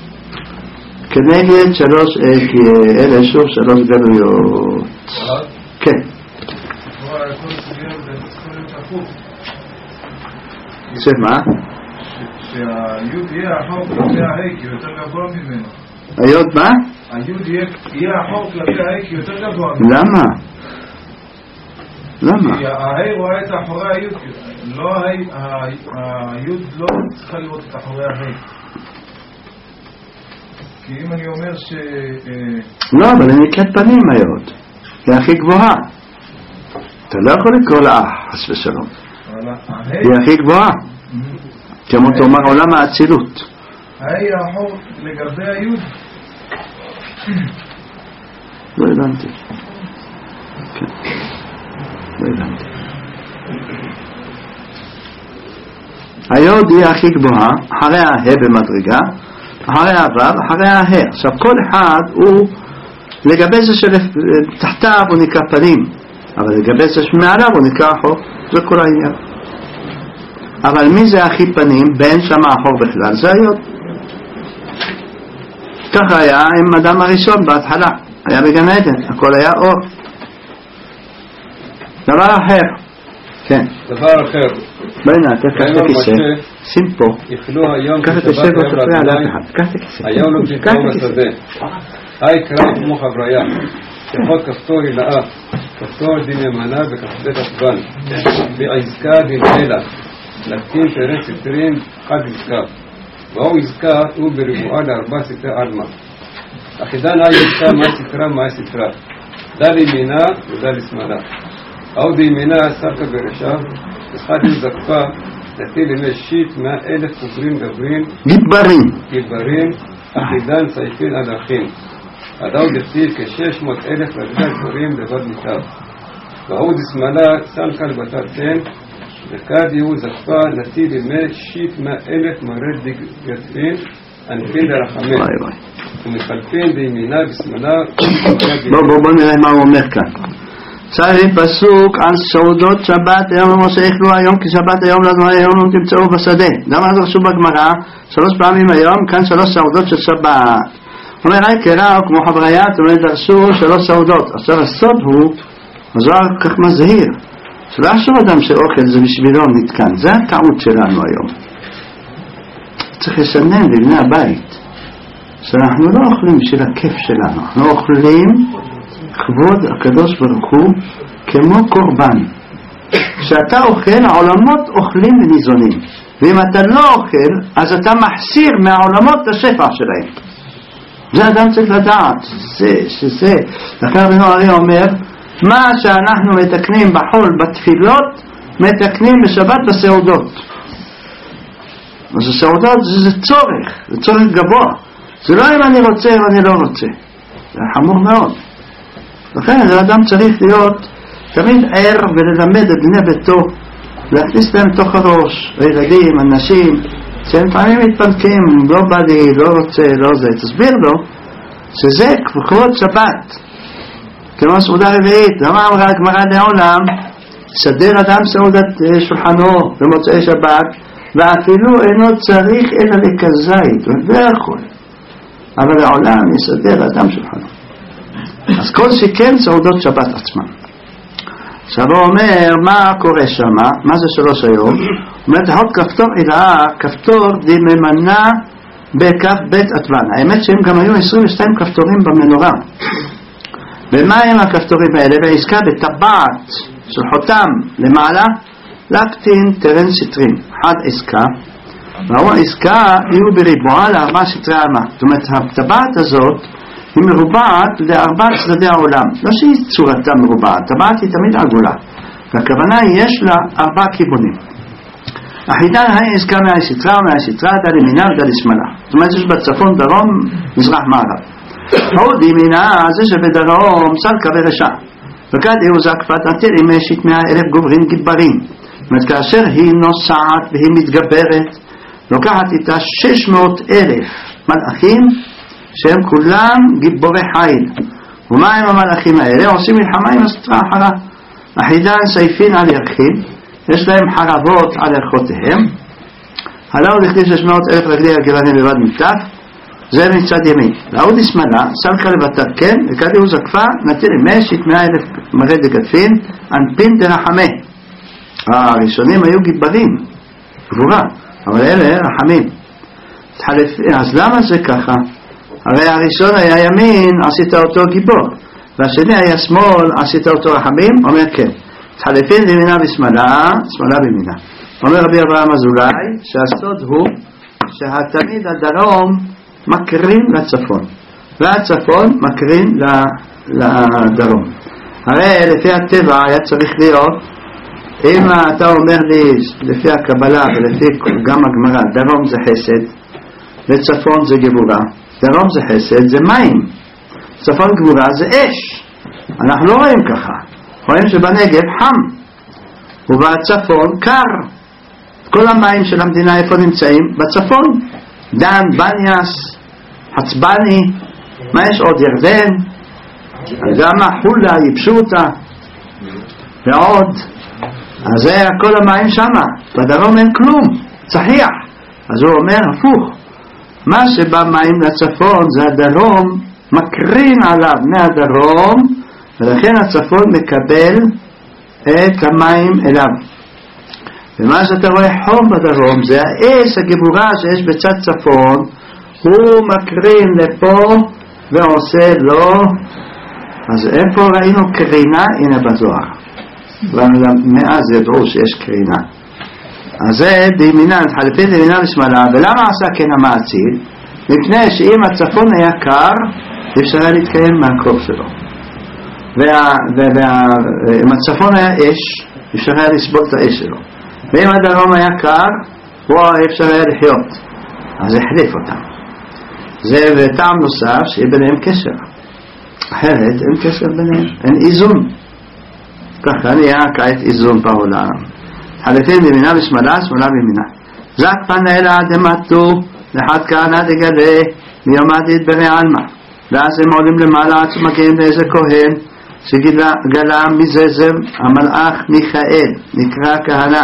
כנגד 3 אקי, אלה שוב 3 גלויות. כן. שמה? שהיוד יהיה החור כלפי ההי כי יותר גבוה ממנו. היוד מה? היוד יהיה החור כלפי ההי כי יותר גבוה ממנו. למה? למה? כי ההי רואה את אחורי היוד, לא היוד לא צריכה לראות את אחורי ההי. כי אם אני אומר ש... לא, אבל אני נקראת פנים היוד, היא הכי גבוהה. אתה לא יכול לקרוא לה חס ושלום, היא הכי גבוהה, כמו תאמר עולם האצילות. ההי החור לגבי היוד? לא הבנתי. כן, לא הבנתי. היוד היא הכי גבוהה, אחרי ההא במדרגה, אחרי הוו, אחרי ההא. עכשיו כל אחד הוא לגבי זה שתחתיו הוא נקרא פנים, אבל לגבי זה שמעליו הוא נקרא החור, זה כל העניין. אבל מי זה הכי פנים? בין שם החור בכלל, זה היוד. ככה היה עם אדם הראשון בהתחלה, היה בגן עדן, הכל היה אור. דבר אחר, כן. דבר אחר. בואי קח את הכיסא, שים פה. יחלו היום קח את הכיסא ולא תפריע על אף אחד. קח את הכיסא. היום לא תתקום בשדה. היי קרא כמו חבריה. שחות כפתור הילאה. כפתור דין ימנה וכפתור עצבן. ועזקה דין לילה. לקטין פרק סתרים חד עזקה. והוא עזקה הוא בריבועה ל4 סתרי עלמה. אחידן היי עזקה מה סתרה מה סתרה. דל ימינה ודל שמאלה. עוד ימינה סרקה ברשע. אחד זקפה נטיל ימי שיט 100,000 חוברים גברים גיברים אחידן סייפין על אחים הדאוד הכתיב כ600,000 רגלי גברים לבד מיטב והוד שמאלה סמכה לבטת תן וכד יהוא זקפה נטיל ימי שיט 100,000 מרד ידפין אנפין דרחמם ומחלפין בימינה ושמאלה. בוא נראה מה הוא אומר כאן. צריך פסוק על סעודות שבת היום למשה יאכלו היום כי שבת היום לנו היום לא תמצאו בשדה. למה זה חשוב בגמרא? 3 פעמים היום, כאן 3 סעודות של שבת. הוא אומר היי קרא כמו חבריה, זאת אומרת דרשו 3 סעודות. עכשיו הסוד הוא, הזוהר כך מזהיר, שלא יחשוב אדם שאוכל זה בשבילו נתקן, זה הטעות שלנו היום. צריך לשנן לבני הבית שאנחנו לא אוכלים בשביל הכיף שלנו, אנחנו אוכלים כבוד הקדוש ברוך הוא כמו קורבן. כשאתה אוכל, העולמות אוכלים וניזונים, ואם אתה לא אוכל אז אתה מחסיר מהעולמות את השפע שלהם. זה אדם צריך לדעת שזה לכן רבנו אריה אומר מה שאנחנו מתקנים בחול בתפילות מתקנים בשבת בסעודות. אז הסעודות זה צורך, זה צורך גבוה, זה לא אם אני רוצה או אני לא רוצה, זה חמור מאוד. לכן האדם צריך להיות תמיד ער וללמד את בני ביתו, להכניס להם תוך הראש, הילדים, אנשים שהם פעמים מתפנקים, לא בא לי, לא רוצה, לא זה, תסביר לו שזה כבוד שבת כמו סעודה רביעית. למה אמרה הגמרא לעולם סדר אדם סעודת שולחנו במוצאי שבת ואפילו אינו צריך אלא לכזית, הוא לא יכול, אבל העולם יסדר אדם שולחנו. אז כל שכן סעודות שבת עצמם. עכשיו הוא אומר מה קורה שם, מה זה 3 היום? הוא אומר תחות כפתור הילאה, כפתור דממנה בכף בית עטבן. האמת שהם גם היו 22 כפתורים במנורה. ומה הם הכפתורים האלה? בעסקה בטבעת של חותם למעלה להקטין תרן סטרים, אחד עסקה, והוא העסקה יהיו בריבועה לארבע סטרי אמה. זאת אומרת, הטבעת הזאת היא מרובעת לארבע צדדי העולם, לא שהיא צורתה מרובעת, הטבעת היא תמיד עגולה, והכוונה יש לה ארבע כיוונים. החידן היא עסקה מהסטרה ומהסטרה דל ימינה ודל שמאלה, זאת אומרת יש בצפון דרום מזרח מערב. עוד ימינה זה שבדרום סלקה ורשע, וכד הוא זקפת נטיר עם 100,000 גוברים גיברים. זאת אומרת כאשר היא נוסעת והיא מתגברת לוקחת איתה 600,000 מלאכים שהם כולם גיבורי חיל. ומה הם המלאכים האלה? עושים מלחמה עם הסטרה אחרה. החידן סייפין על ירחים, יש להם חרבות על ירחותיהם. הלאו לכתיב 600,000 רגלי הגבנים בבד מטף, זה מצד ימין. לעוד ישמאלה, סלקה לבטר כן, וכדי הוא זקפה, נטיל עם 100,000 מרד דגפין, אנפין דרחמי. הראשונים היו גיברים, גבורה, אבל אלה רחמים. אז למה זה ככה? הרי הראשון היה ימין, עשית אותו גיבור, והשני היה שמאל, עשית אותו רחמים. אומר כן, תחלפין לימינה ושמאלה, שמאלה בימינה. אומר רבי אברהם אזולאי שהסוד הוא שהתמיד הדרום מקרין לצפון והצפון מקרין לדרום. הרי לפי הטבע היה צריך להיות, אם אתה אומר לי לפי הקבלה ולפי גם הגמרא, דרום זה חסד וצפון זה גבורה, דרום זה חסד זה מים, צפון גבורה זה אש. אנחנו לא רואים ככה, רואים שבנגב חם ובצפון קר. כל המים של המדינה איפה נמצאים? בצפון. דן, בניאס, חצבני, מה יש עוד? ירדן, גם חולה, יבשותה ועוד. אז זה כל המים שמה, בדרום אין כלום, צחיח. אז הוא אומר הפוך, מה שבא מים לצפון זה הדרום מקרין עליו מהדרום, ולכן הצפון מקבל את המים אליו. ומה שאתה רואה חום בדרום זה האש הגבורה שיש בצד צפון, הוא מקרין לפה ועושה לו. אז איפה ראינו קרינה? הנה בזוהר, ומאז ידעו שיש קרינה. אז זה דימינה, חלפין דימינה ושמאלה. ולמה עשה כן המעציל? מפני שאם הצפון היה קר אפשר היה להתקיים מהקרוב שלו, ואם הצפון היה אש אפשר היה לסבול את האש שלו, ואם הדרום היה קר אפשר היה לחיות. אז החליף אותם. זה טעם נוסף שיהיה ביניהם קשר, אחרת אין קשר ביניהם, אין איזון. ככה נהיה כעת איזון בעולם. חלפין בימינה ושמאלה, שמאלה בימינה. זק פנה אלה דמתו לחד כהנה דגלה מיומדית ברי עלמא, ואז הם עולים למעלה עד שמגיעים לאיזה כהן שגלה מזה זה המלאך מיכאל, נקרא כהנה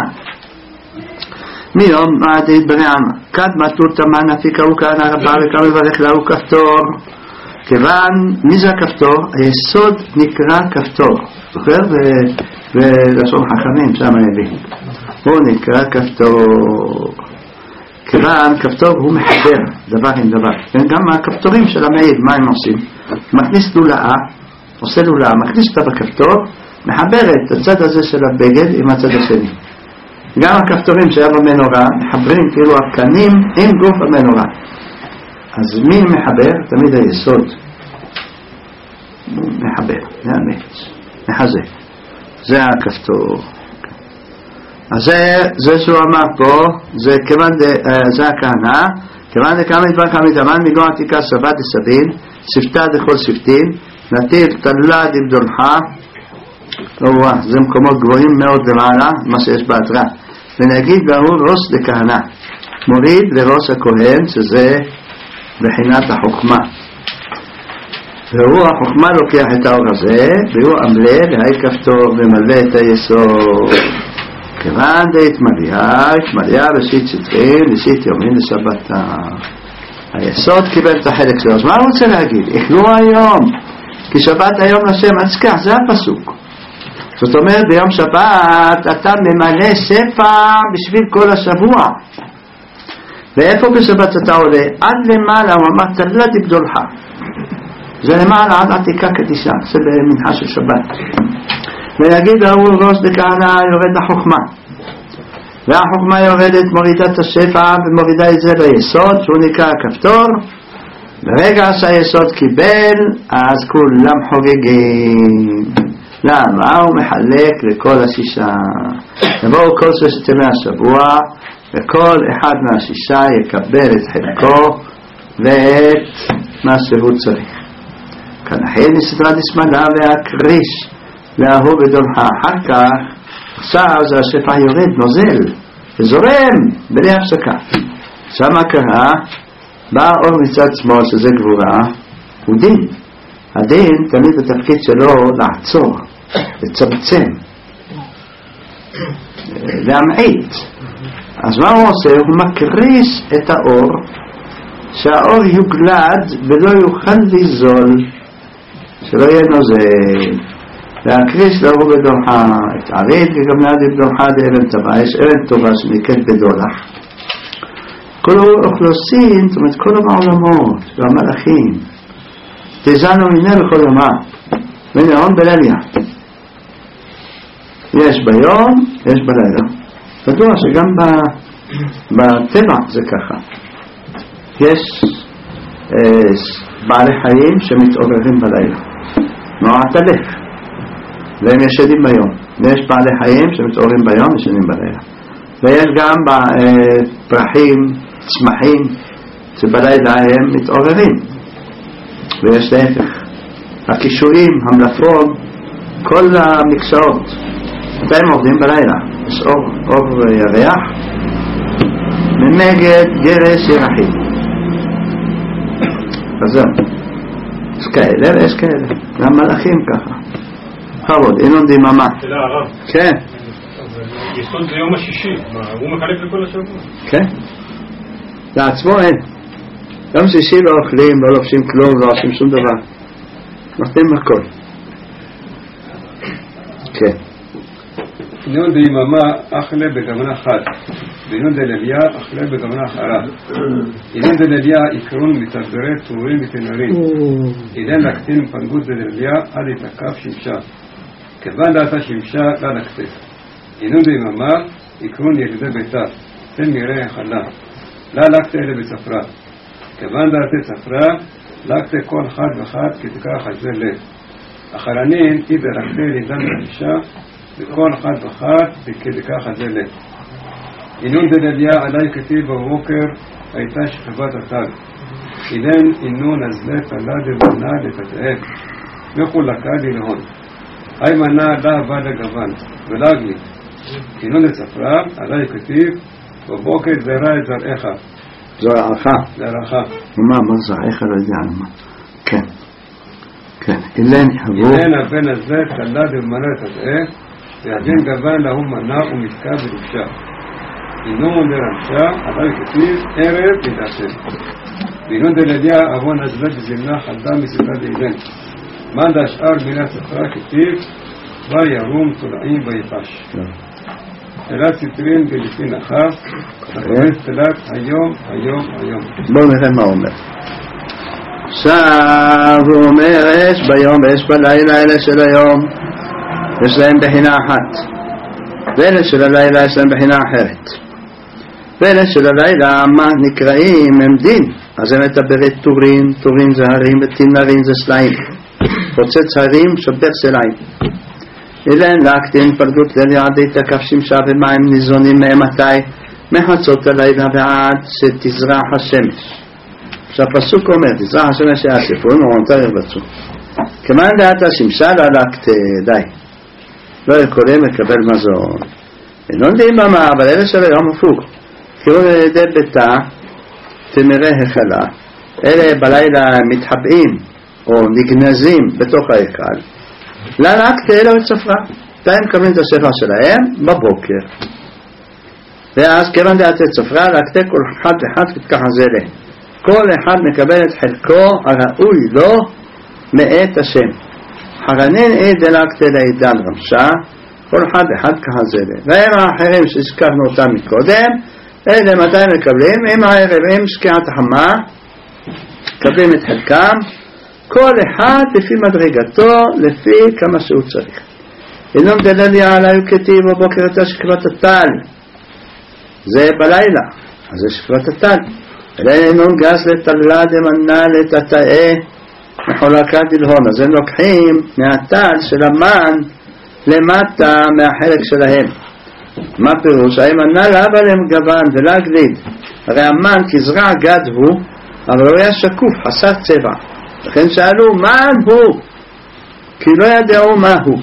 מיום מעדית ברי עלמא. כד מתו תמן נפיקהו כהנה רבה וכמה לברך לאו כפתור. כיוון מי זה הכפתור? היסוד נקרא כפתור, זוכר? ולשון חכמים שם הביא, הוא נקרא כפתור. כיוון כפתור הוא מחבר דבר עם דבר. גם הכפתורים של המעיל, מה הם עושים? מכניס לולאה, עושה לולאה, מכניס אותה בכפתור, מחבר את הצד הזה של הבגד עם הצד השני. גם הכפתורים שהיה במנורה מחברים כאילו הקנים עם גוף המנורה. אז מי מחבר? תמיד היסוד מחבר, זה המקץ, מחזק, זה הכפתור. אז זה שהוא אמר פה, זה כיוון זה הכהנה, כיוון דקאמי דבר קאמי דמן מגוע עתיקה סבת דסבין, שפתה דכל שפטין, נטיל תלולה דבדולחה, זה מקומות גבוהים מאוד למעלה, מה שיש בהתראה, ונגיד והוא ראש לכהנה, מוריד לראש הכהן, שזה בחינת החוכמה. והוא החוכמה לוקח את האור הזה, והוא עמלה להי כפתור ומלא את היסוד. כיוון התמליה ראשית סטרין, ראשית יומין לשבתה. היסוד קיבל את החלק שלו. אז מה הוא רוצה להגיד? איכלו היום, כי שבת היום לשם, אז כך, זה הפסוק. זאת אומרת, ביום שבת אתה ממלא ספר בשביל כל השבוע. ואיפה בשבת אתה עולה? עד למעלה, הוא אמר, תלולה דבדולחה. זה למעלה עד עתיקה קדישה, זה במנחה של שבת. ויגיד ההוא ראש דכהנה יורד לחוכמה. והחוכמה יורדת, מורידה את השפע ומורידה את זה ליסוד שהוא נקרא הכפתור. ברגע שהיסוד קיבל אז כולם חוגגים. למה? הוא מחלק לכל השישה. יבואו כל 6 ימי השבוע וכל אחד מהשישה יקבל את חלקו ואת מה שהוא צריך. כנחל מסדרה דשמאלה והקריש לאהוב ודומך. אחר כך עכשיו זה השפע יורד, נוזל וזורם בלי הפסקה. עכשיו מה קרה? בא אור מצד שמאל שזה גבורה, הוא דין. הדין תמיד בתפקיד שלו לעצור, לצמצם, להמעיט. אז מה הוא עושה? הוא מקריס את האור, שהאור יוגלד ולא יוכל לזול, שלא יהיה נוזל. להקריס לאהוב ודומך את ערית וגם נעדיף דומך דאבן טובה. יש אבן טובה שנקראת בדולח. כל האוכלוסין, זאת אומרת כל העולמות והמלאכים תזנו מנה בכל יומה ונעון בלילה. יש ביום, יש בלילה. בטוח שגם בטבע זה ככה. יש בעלי חיים שמתעוררים בלילה, נועת הלך, והם ישנים ביום. ויש בעלי חיים שמתעוררים ביום וישנים בלילה. ויש גם פרחים, צמחים, שבלילה הם מתעוררים. ויש להפך, הקישואים, המלפון, כל המקצועות, מתי הם עובדים בלילה? יש אור ירח, מנגד גרש ירחים. אז זהו, יש כאלה ויש כאלה, גם מלאכים ככה. חבוד, אינון דממה. שאלה הרב. כן. יסוד זה יום השישי, הוא מחלק לכל השבוע? כן, לעצמו אין. יום שישי לא אוכלים, לא לובשים כלום, לא עושים שום דבר, נותנים הכל. כן. עינון דממה אכלה בגמנה חד, ועינון דליליה אכלה בגמנה חרה. עינון דליליה עקרון מתגברי תורים ותנרים. עינן להקטין פנגות דליליה עד יתקף שמשה. כיוון דעתה שמשה לא לקטף. עינון דממה עקרון ילידי ביתה, תן מראה חלה. לא לקטה אלה בצפרה. כיוון דעתי צפרה, לקטה כל חד וחד כתקח על זה לב. אחרנין אידה לקטה לידן לאישה, וכל חד וחד כתקח על זה לב. עינון דליליה עלי כתיב בבוקר הייתה שכבת התג. אילן עינון הזלת עלה דבנה לתתאב. מחולקה להון. היי מנה לה בא לגוון, ולגלי. עינון לצפרה עלי כתיב בבוקר זרע את זרעך. זרעך. זרעך. מה זרעך לא יודע מה. כן. כן. אילן יבוא. אילן הבן הזה תלה דבנה לתתאב. והדין גוון להוא מנה ומתקע בלבשה. עינון דרמשה עלי כתיב ערב להתעשם. ועינון דליליה אבון הזלת וזמנה חלדה מספרה דאילן. מה דשאר מילה ספרה כתיב וירום תולעים ויפש. תלת סטרין בלפין אחף תחרית תלת היום. בואו נראה מה הוא אומר. עכשיו הוא אומר יש ביום ויש בלילה. אלה של היום יש להם בחינה אחת, ואלה של הלילה יש להם בחינה אחרת. ואלה של הלילה מה נקראים הם דין. אז הם מדברי טורין, טורין זה הרים ותינרים זה סלעים, פוצץ הרים שובר סלעים. אילן להקטין פלגות ליל עדי תקף שמשה ומים ניזונים מתי מחצות הלילה ועד שתזרח השמש. עכשיו פסוק אומר תזרח השמש יאספון ומונתר ירבצו. כמובן דעת השמשה להקט די לא יכולים לקבל מזון. אינו יודעים מה אבל אלה של היום הפוך קראו לידי ביתה תמרה החלה. אלה בלילה מתחבאים או נגנזים בתוך ההיכל. להקט אלה וצפרה די מקבלים את השפע שלהם בבוקר. ואז כיוון דעת צפרה להקט כל אחד ואחד ככה זה לה. כל אחד מקבל את חלקו הראוי לו מאת השם. חרנין דלקת לעידן רמשה, כל אחד אחד ככה זה לה. והם האחרים שהזכרנו אותם מקודם, אלה מתי מקבלים? עם הערב, עם שקיעת החמה, מקבלים את חלקם, כל אחד לפי מדרגתו, לפי כמה שהוא צריך. אינום דלליה עליו כתיב בבוקר את השכבת הטל, זה בלילה, אז זה שפלות הטל. אלינו גס לטלה דמנה לטטאה מחולקה דלהון. אז הם לוקחים מהטל של המן למטה מהחלק שלהם. מה פירוש? הימנה לאבא להם גוון ולא גליד. הרי המן כזרע גד הוא, אבל הוא היה שקוף, חסר צבע. לכן שאלו מן הוא, כי לא ידעו מה הוא.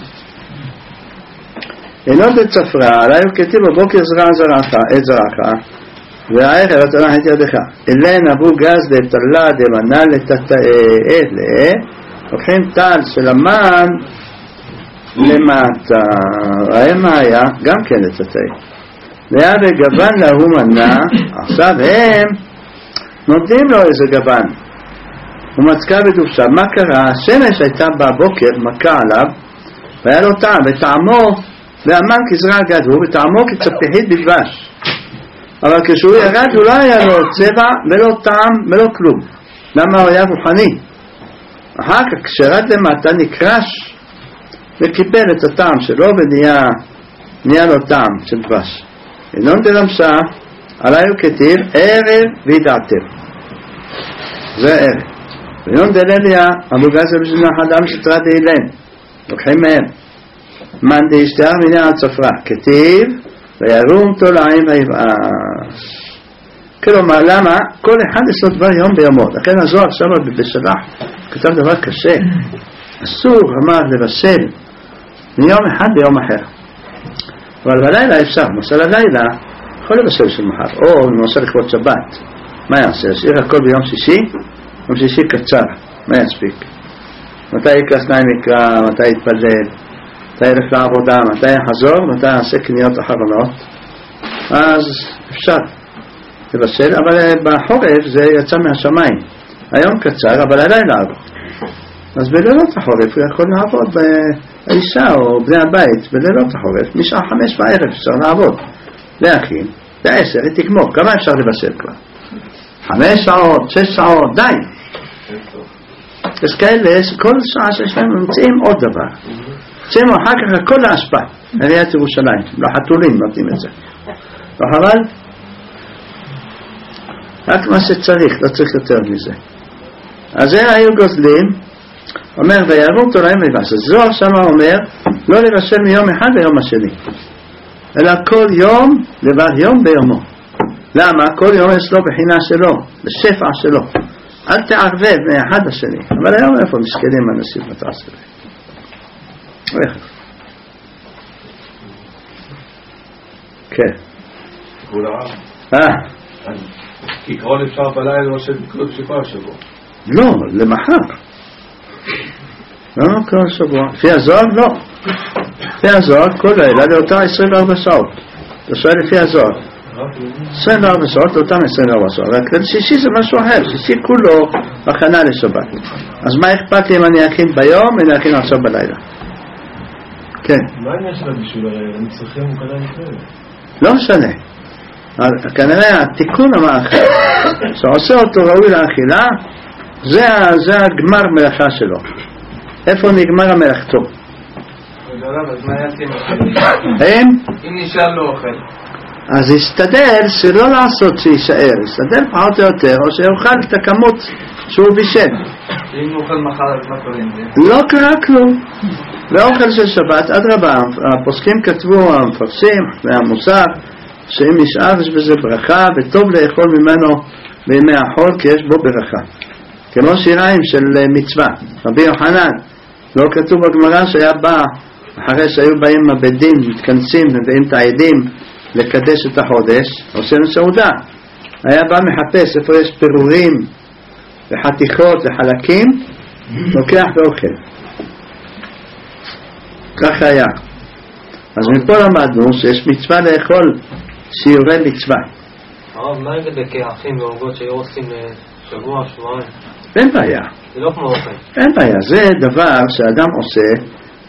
אינו תצפרה, עלי וכתיב בבוקר זרע את זרעך והערב תנח את ידך. אלן אבו גז לטלה דמנה לטטאה, לוקחים טל של המן למטה. ראה מה היה? גם כן לטטאה. והיה בגוון להוא מנה, עכשיו הם נותנים לו איזה גוון. הוא מצקה בדובשה. מה קרה? השמש הייתה בבוקר, מכה עליו, והיה לו טעם, וטעמו, והמן כזרע גד הוא, וטעמו כצפיחית בדבש. אבל כשהוא ירד הוא לא היה לו צבע ולא טעם ולא כלום. למה הוא היה רוחני? אחר כך כשירד למטה נקרש וקיבל את הטעם שלו ונהיה לו טעם של דבש. אינון דרמשה עלי וכתיב ערב וידעתם. זה ערב. ואינון דלליה המוגז בשביל אדם שטרה דהילן. לוקחים מהם מן דהשתר מיני הצפרה כתיב וירום תולעים ויבאס. כלומר למה? כל אחד יש לו דבר יום ביומו. לכן הזוהר עכשיו בשלח כתב דבר קשה. אסור אמר לבשל מיום אחד ביום אחר. אבל בלילה אפשר. למשל הלילה יכול לבשל של מחר, או למשל לכבוד שבת. מה יעשה? ישאיר הכל ביום שישי? יום שישי קצר, מה יספיק? מתי יקרא שניים יקרא, מתי יתפלל, מתי ילך לעבודה, מתי יחזור, מתי יעשה קניות אחרונות. אז אפשר לבשל, אבל בחורף זה יצא מהשמיים. היום קצר, אבל הלילה ארוך. אז בלילות החורף הוא יכול לעבוד באישה או בני הבית, בלילות החורף, משעה 5 בערב אפשר לעבוד. להכין, ב10 היא תגמור, כמה אפשר לבשל כבר? 5 שעות, 6 שעות, די. אז כאלה, כל שעה שיש להם ממצאים עוד דבר. ממצאים אחר כך הכל להשפעה, עיריית ירושלים, לחתולים נותנים את זה. אבל רק מה שצריך, לא צריך יותר מזה. אז זה היו גוזלים, אומר וירום תולעים ויבאס. אז זוהר שמה אומר לא לבשל מיום אחד ליום השני, אלא כל יום דבר יום ביומו. למה? כל יום יש לו בחינה שלו, בשפע שלו. אל תערבב מאחד השני. אבל היום איפה משקלים אנשים בתעשרה? איך? כן. כעקרון אפשר בלילה או שכל השבוע? לא, למחר. לא כל השבוע. לפי הזוהר לא. לפי הזוהר כל לילה לאותה 24 שעות. אתה שואל לפי הזוהר 24 שעות לאותם 24 שעות. רק שישי זה משהו אחר. שישי כולו הכנה לשבת. אז מה אכפת לי אם אני אכין ביום ואני אכין עכשיו בלילה? כן. מה העניין של הבישול? הם צריכים כנראה לפני. לא משנה. כנראה התיקון המאכל שעושה אותו ראוי לאכילה, זה הגמר מלאכה שלו. איפה נגמר המלאכתו? אז מה יעשה אם נשאר לו אוכל? אז יסתדל שלא לעשות שישאר, יסתדל פחות או יותר, או שיאכל את הכמות שהוא בישל. אם נאכל מחר אז מה קוראים זה? לא קרה כלום. באוכל של שבת, אדרבה, הפוסקים כתבו, המפרשים והמוסר, שאם נשאר יש בזה ברכה וטוב לאכול ממנו בימי החול כי יש בו ברכה, כמו שיריים של מצווה. רבי יוחנן לא כתוב בגמרא שהיה בא אחרי שהיו באים הבדים מתכנסים ובאים את העדים לקדש את החודש, עושים סעודה, היה בא מחפש איפה יש פירורים וחתיכות וחלקים, לוקח ואוכל. ככה היה. אז מפה למדנו שיש מצווה לאכול שיעורי מצווה. הרב, מה לגבי כאחים ועוגות שהיו עושים שבוע, שבועיים? אין בעיה. זה לא כמו אוכל. אין בעיה, זה דבר שאדם עושה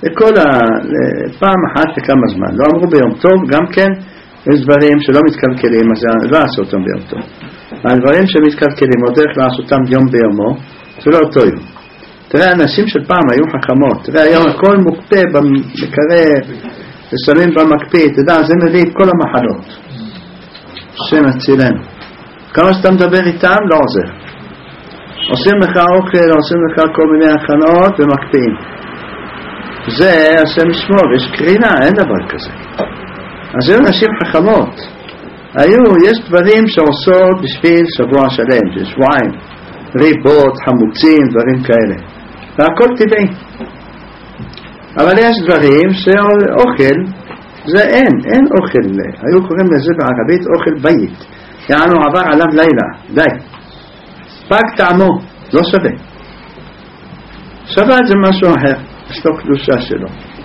פעם אחת לכמה זמן. לא אמרו ביום טוב, גם כן יש דברים שלא מתקלקלים, אז לא עשו אותם ביום טוב. הדברים שמתקלקלים, עוד דרך לעשותם יום ביומו, זה לא אותו יום. תראה, אנשים של פעם היו חכמות. תראה, היום הכל מוקפא במקרר, ושמים במקפיא, תדע, זה מביא את כל המחלות. השם הצילנו. כמה שאתה מדבר איתם לא עוזר. עושים לך אוכל, עושים לך כל מיני הכנות ומקפיאים. זה השם ישמור, יש קרינה, אין דבר כזה. אז היו נשים חכמות. יש דברים שעושות בשביל שבוע שלם, שבועיים. ריבות, חמוצים, דברים כאלה. והכל טבעי. אבל יש דברים שאוכל, זה אין אוכל. היו קוראים לזה בערבית אוכל בית. יענו עבר עליו לילה, די. פג טעמו, לא שווה. שבת זה משהו אחר, יש לו קדושה שלו.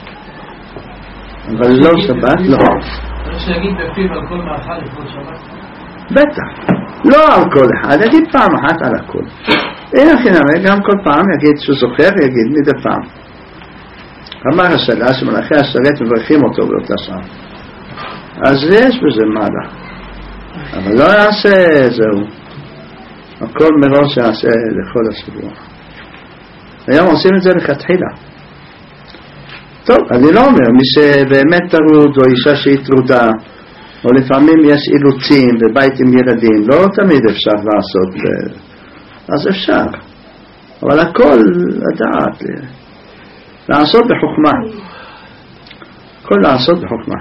אבל לא שבת, לא. צריך להגיד בפיו על כל מאכל לפני שבת? בטח. לא על כל אחד, יגיד פעם אחת על הכל. אין הכי גם כל פעם יגיד שהוא זוכר, יגיד מדי פעם. אמר השאלה שמלאכי השרת מברכים אותו באותה שעה. אז יש בזה מעלה. אבל לא יעשה זהו. הכל מראש יעשה לכל השבוע. היום עושים את זה לכתחילה. טוב, אני לא אומר, מי שבאמת טרוד או אישה שהיא טרודה, או לפעמים יש אילוצים בבית עם ילדים, לא תמיד אפשר לעשות, אז אפשר. אבל הכל לדעת, לעשות בחוכמה. הכל לעשות בחוכמה.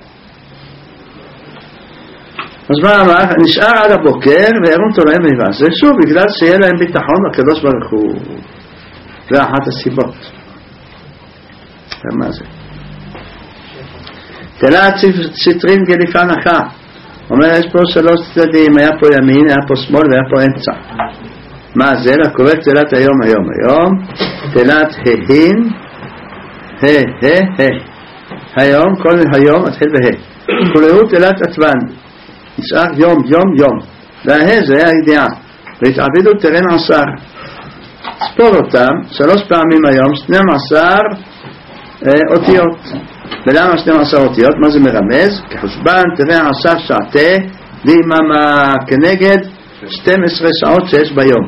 אז מה אמר? נשאר עד הבוקר וירום תולעים ויבאס. זה שוב בגלל שיהיה להם ביטחון הקדוש ברוך הוא. זה אחת הסיבות. מה זה? תלת ציטרין גליפה נחה. אומר יש פה שלוש צדדים, היה פה ימין, היה פה שמאל והיה פה אמצע. מה זה? לקורא תלת היום. תלת ההין, היום, כל היום התחיל כולהו תלת עטבן. נשאר יום. והה זה היה הידיעה. והתעבידו תרן 10. ספור אותם 3 פעמים היום, 12 אותיות. ולמה 12 אותיות? מה זה מרמז? כחושבן תראה 10 שעתה ליממה כנגד 12 שעות שיש ביום.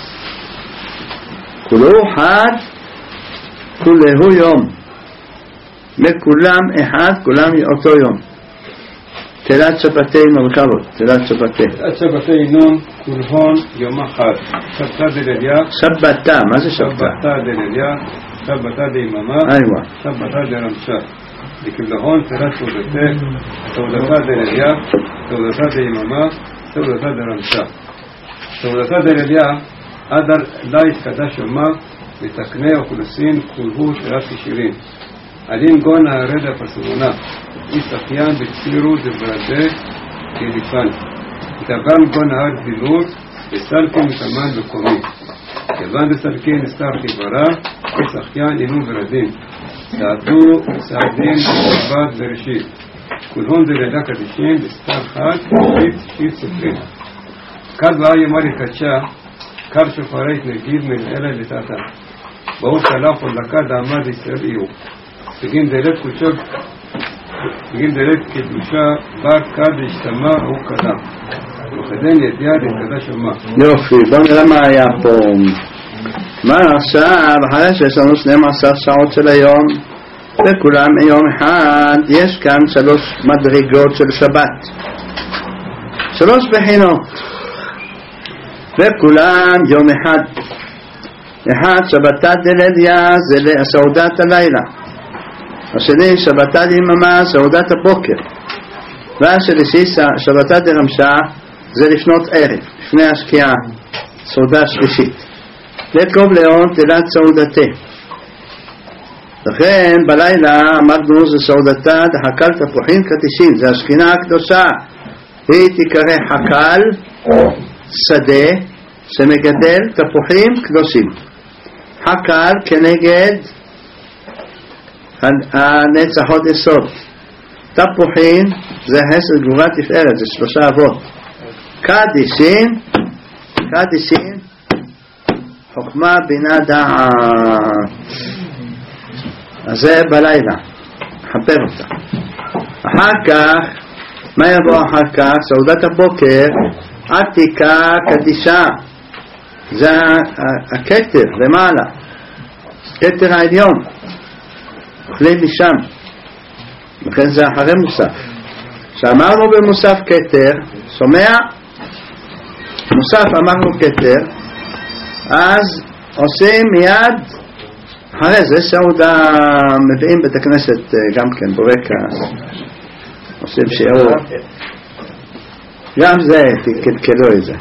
כולהו חד, כולהו יום. מכולם אחד, כולם אותו יום. תלת שבתי מרחבות, תלת שבתי. תלת שבתי נון, כולהון יום אחד. שבתה דלליה. שבתה, מה זה שבתה? שבתה דלליה, שבתה דיממה, שבתה דרמשה. וכבלהון תלת סעודתה דלליה, סעודתה דיממה, סעודתה דרמשה. סעודתה דלליה, עד לית קדש יומה, מתקני אוכלוסין כולהו תלת כשירים. עדין גון הרדה פסמונה, איסחיין בצירו דברדה כליפן. דבן גון הר דילור, וסלקין מתאמן בקומי. כיוון דסלקין נסתר חיברה, איסחיין אינו ברדין. סעדו סעדין בלבד בראשית. כולהון דלדה קדישין, בסתר חד, שית סופרים. כד ואי ימרי קדשה, קר שופרית נגיד מלאלה לטאטה. באור שלח ולקה דעמד ישראל איהו. בגין דלת קדושה בר כד השתמה הוא קדה וכדן ידיעה לקדה שמה. יופי, בוא נראה מה היה פה. מה עכשיו? אחרי שיש לנו 12 שעות של היום וכולם יום אחד, יש כאן 3 מדרגות של שבת, 3 בחינות וכולם יום אחד. אחד שבתא דלליה זה סעודת הלילה, השני שבתא דיממה סעודת הבוקר, והשלישי שבתא דרמשה זה לפנות ערב, לפני השקיעה, סעודה שלישית. לקוב לאון תלת סעודתה. לכן בלילה אמרנו זה סעודתה דחקל תפוחים קטישים, זה השכינה הקדושה, היא תיקרא חקל שדה שמגדל תפוחים קדושים. חקל כנגד הנצחות יסוד. תפוחים זה חסד גבורה תפארת, זה 3 אבות. קדישין חוכמה בינה דעת. אז זה בלילה, חפר אותה. אחר כך, מה יבוא אחר כך? סעודת הבוקר, עתיקה קדישה, זה הכתר למעלה, כתר העליון, אוכלים משם, לכן זה אחרי מוסף. שאמרנו במוסף כתר שומע? נוסף אמרנו כתר, אז עושים מיד אחרי זה סעודה, מביאים בית הכנסת גם כן ברקע, עושים שיעור, גם זה תקלקלו את זה.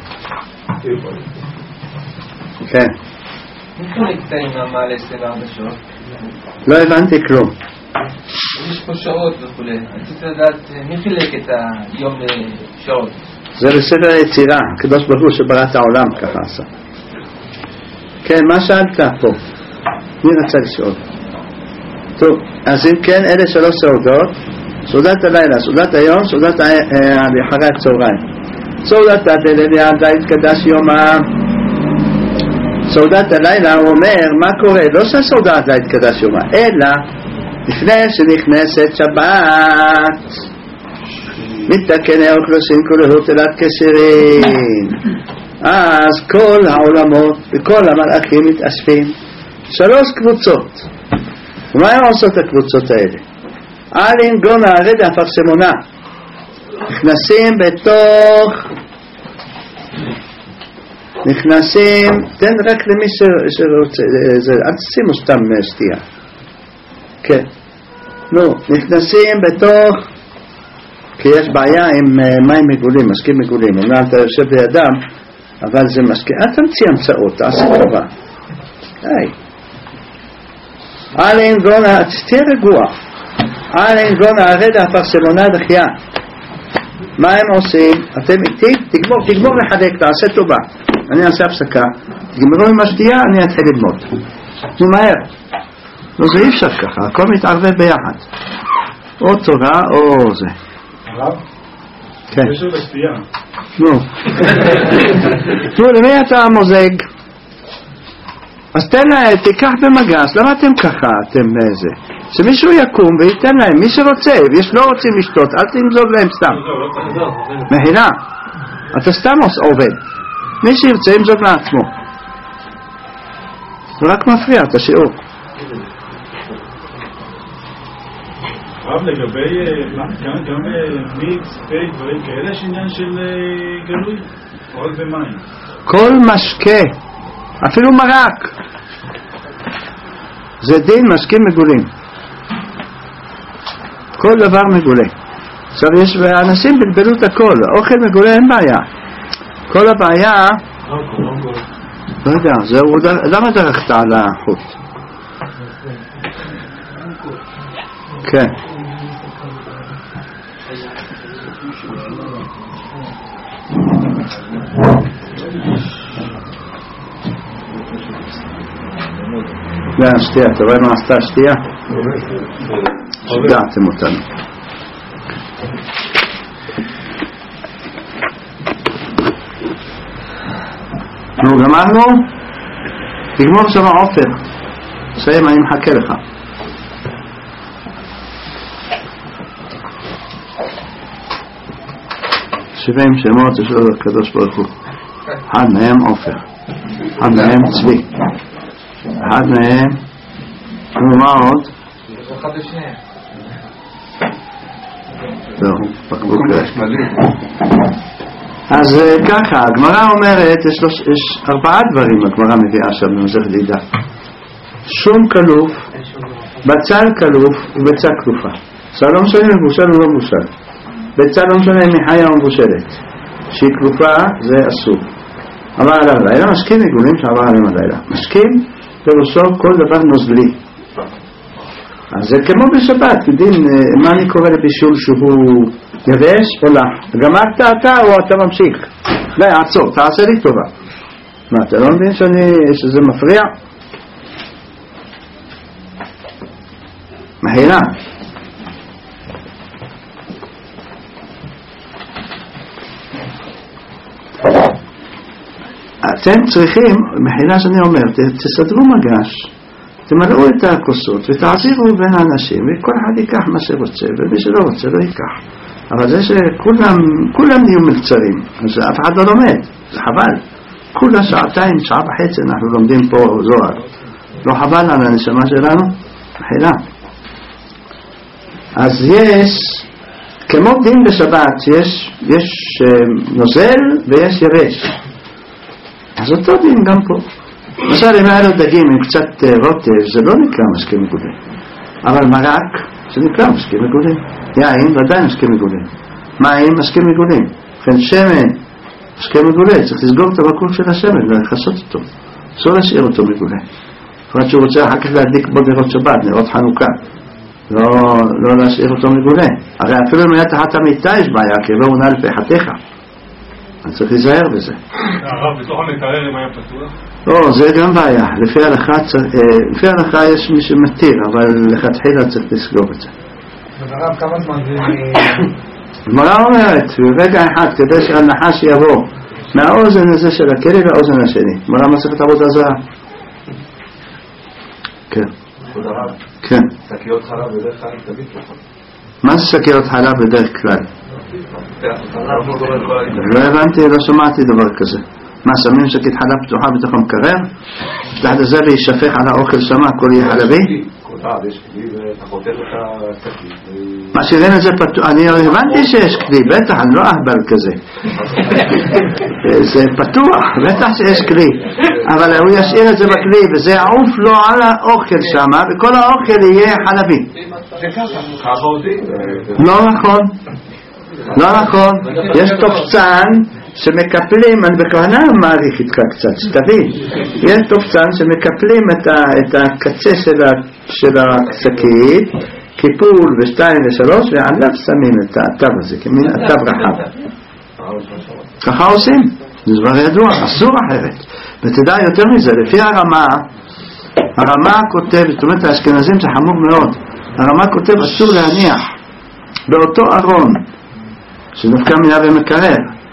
כן. מי חלק את היממה ל-24 שעות? לא הבנתי כלום. יש פה שעות וכו'. רציתי לדעת מי חילק את היום לשעות? זה בסדר היצירה, הקדוש ברוך הוא שברא את העולם ככה עשה. כן, מה שאלת פה? מי רצה לשאול? טוב, אז אם כן, אלה 3 סעודות, סעודת הלילה, סעודת היום, סעודת אחרי הצהריים. סעודת הלילה התקדש יומה. סעודת הלילה הוא אומר, מה קורה? לא שהסעודת התקדש יומה, אלא לפני שנכנסת שבת מתקן האוכלוסין כולו תלת כסירים, אז כל העולמות וכל המלאכים מתאספים 3 קבוצות. ומה הם עושות הקבוצות האלה? אלין גונה הרד הפרסמונה, נכנסים, תן רק למי שרוצה, אל תשימו סתם שתייה. כן, נכנסים בתוך, כי יש בעיה עם מים מגולים, משקים מגולים. אומנם אתה יושב לידם, אבל זה משקים, אל תמציא המצאות, תעשה טובה. די. אלין גונה, תהיה רגוע. אלין גונה הרד הפרסמונה דחייה. מה הם עושים? אתם איתי? תגמור לחלק, תעשה טובה. אני אעשה הפסקה, תגמרו עם השתייה, אני אתחיל ללמוד. נו מהר. לא, זה אי אפשר ככה, הכל מתערבב ביחד. או תורה או זה. הרב? כן. יש לו בשתייה. נו. למי אתה מוזג? אז תן להם, תיקח במגס, למה אתם ככה? אתם זה. שמישהו יקום וייתן להם, מי שרוצה, ויש לא רוצים לשתות, אל תמזוג להם סתם. מחילה, אתה סתם עובד. מי שירצה ימזוג לעצמו. זה רק מפריע את השיעור. רב, לגבי גם מיקס, פייק, דברים כאלה, יש עניין של גלוי? או רק במים? כל משקה, אפילו מרק, זה דין משקים מגולים. כל דבר מגולה. עכשיו יש, ואנשים בלבלו את הכל, אוכל מגולה אין בעיה. כל הבעיה, לא יודע, למה דרכת על החוט? כן. כן, שתייה, אתה רואה מה עשתה שתייה? שגעתם אותנו. נו, גמרנו? תגמור שם עופר. סיים, אני מחכה לך. שבעים שמות יש לו הקדוש ברוך הוא. אחד מהם עופר, אחד מהם צבי, אחד מהם, מה עוד? זהו, בקבוק אז ככה, הגמרא אומרת, יש 4 דברים הגמרא מביאה שם במסכת נידה. שום כלוף, בצל כלוף ובצל כלופה. זה לא משנה אם מבושל או לא מבושל. בצל לא משנה אם היא חיה או מבושלת. שהיא כלופה זה אסור. עבר על הלילה, משקים עיגולים שעבר עליהם הלילה. משקים פירושו כל דבר נוזלי. אז זה כמו בשבת, יודעים מה אני קורא לבישול שהוא יבש או לח. גמרת אתה או אתה ממשיך? לא, עצור, תעשה לי טובה. מה, אתה לא מבין שזה מפריע? מחילה. אתם צריכים, מחילה שאני אומר, תסדרו מגש, תמלאו את הכוסות ותעזירו בין האנשים וכל אחד ייקח מה שרוצה ומי שלא רוצה לא ייקח. אבל זה שכולם נהיו מקצרים, אז אף אחד לא לומד, זה חבל. כולה 2 שעה וחצי אנחנו לומדים פה זוהר. לא חבל על הנשמה שלנו? מחילה. אז יש כמו דין בשבת, יש נוזל ויש יבש. אז אותו דין גם פה. למשל, אם היה לו דגים עם קצת רוטב, זה לא נקרא משקה מגולה. אבל מרק, זה נקרא משקה מגולה. יין, ודאי משקה מגולה. מים, משקה מגולים. לכן שמן, משקה מגולה, צריך לסגור את הבקבוק של השמן ולחסות אותו. אסור להשאיר אותו מגולה. לפרט שהוא רוצה אחר כך להדליק בו נרות שבת, נרות חנוכה. לא להשאיר אותו מגולה. הרי אפילו אם היה תחת המיטה יש בעיה, כי לא עונה לפחתיך. אני צריך להיזהר בזה. הרב, בתוך המקרר אם היה פתוח? לא, זה גם בעיה. לפי ההלכה יש מי שמתיר, אבל לכתחילה צריך לסגור את זה. הרב, כמה זמן זה... הגמרא אומרת, ברגע אחד, כדי שהנחש יבוא מהאוזן הזה של הכלי לאוזן השני. גמרא מסכת עבודה זרה. כן. כבוד הרב. כן. שקיות חלב בדרך כלל תמיד ככה. מה זה שקיות חלב בדרך כלל? לא הבנתי, לא שמעתי דבר כזה. מה, שמים שקית חלב פתוחה בתוך המקרר? תחת זה וישפך על האוכל שמה, הכל יהיה חלבי? יש כלי ואתה חותך את השקית. מה שראינו את זה פתוח, אני הבנתי שיש כלי, בטח, אני לא אהבל כזה. זה פתוח, בטח שיש כלי. אבל הוא ישאיר את זה בכלי, וזה יעוף לו על האוכל שמה, וכל האוכל יהיה חלבי. לא נכון. לא נכון. יש תופצן שמקפלים, אני בכוונה מעריך איתך קצת, שתבין. יש תופצן שמקפלים את הקצה של השקית, קיפול ושתיים ושלוש, ועליו שמים את התו הזה, כמין התו רחב. ככה עושים. זה דבר ידוע, אסור אחרת. ותדע יותר מזה, לפי הרמה כותב, זאת אומרת האשכנזים זה חמור מאוד, הרמה כותב אסור להניח באותו ארון, שדווקא מילה ומקרר,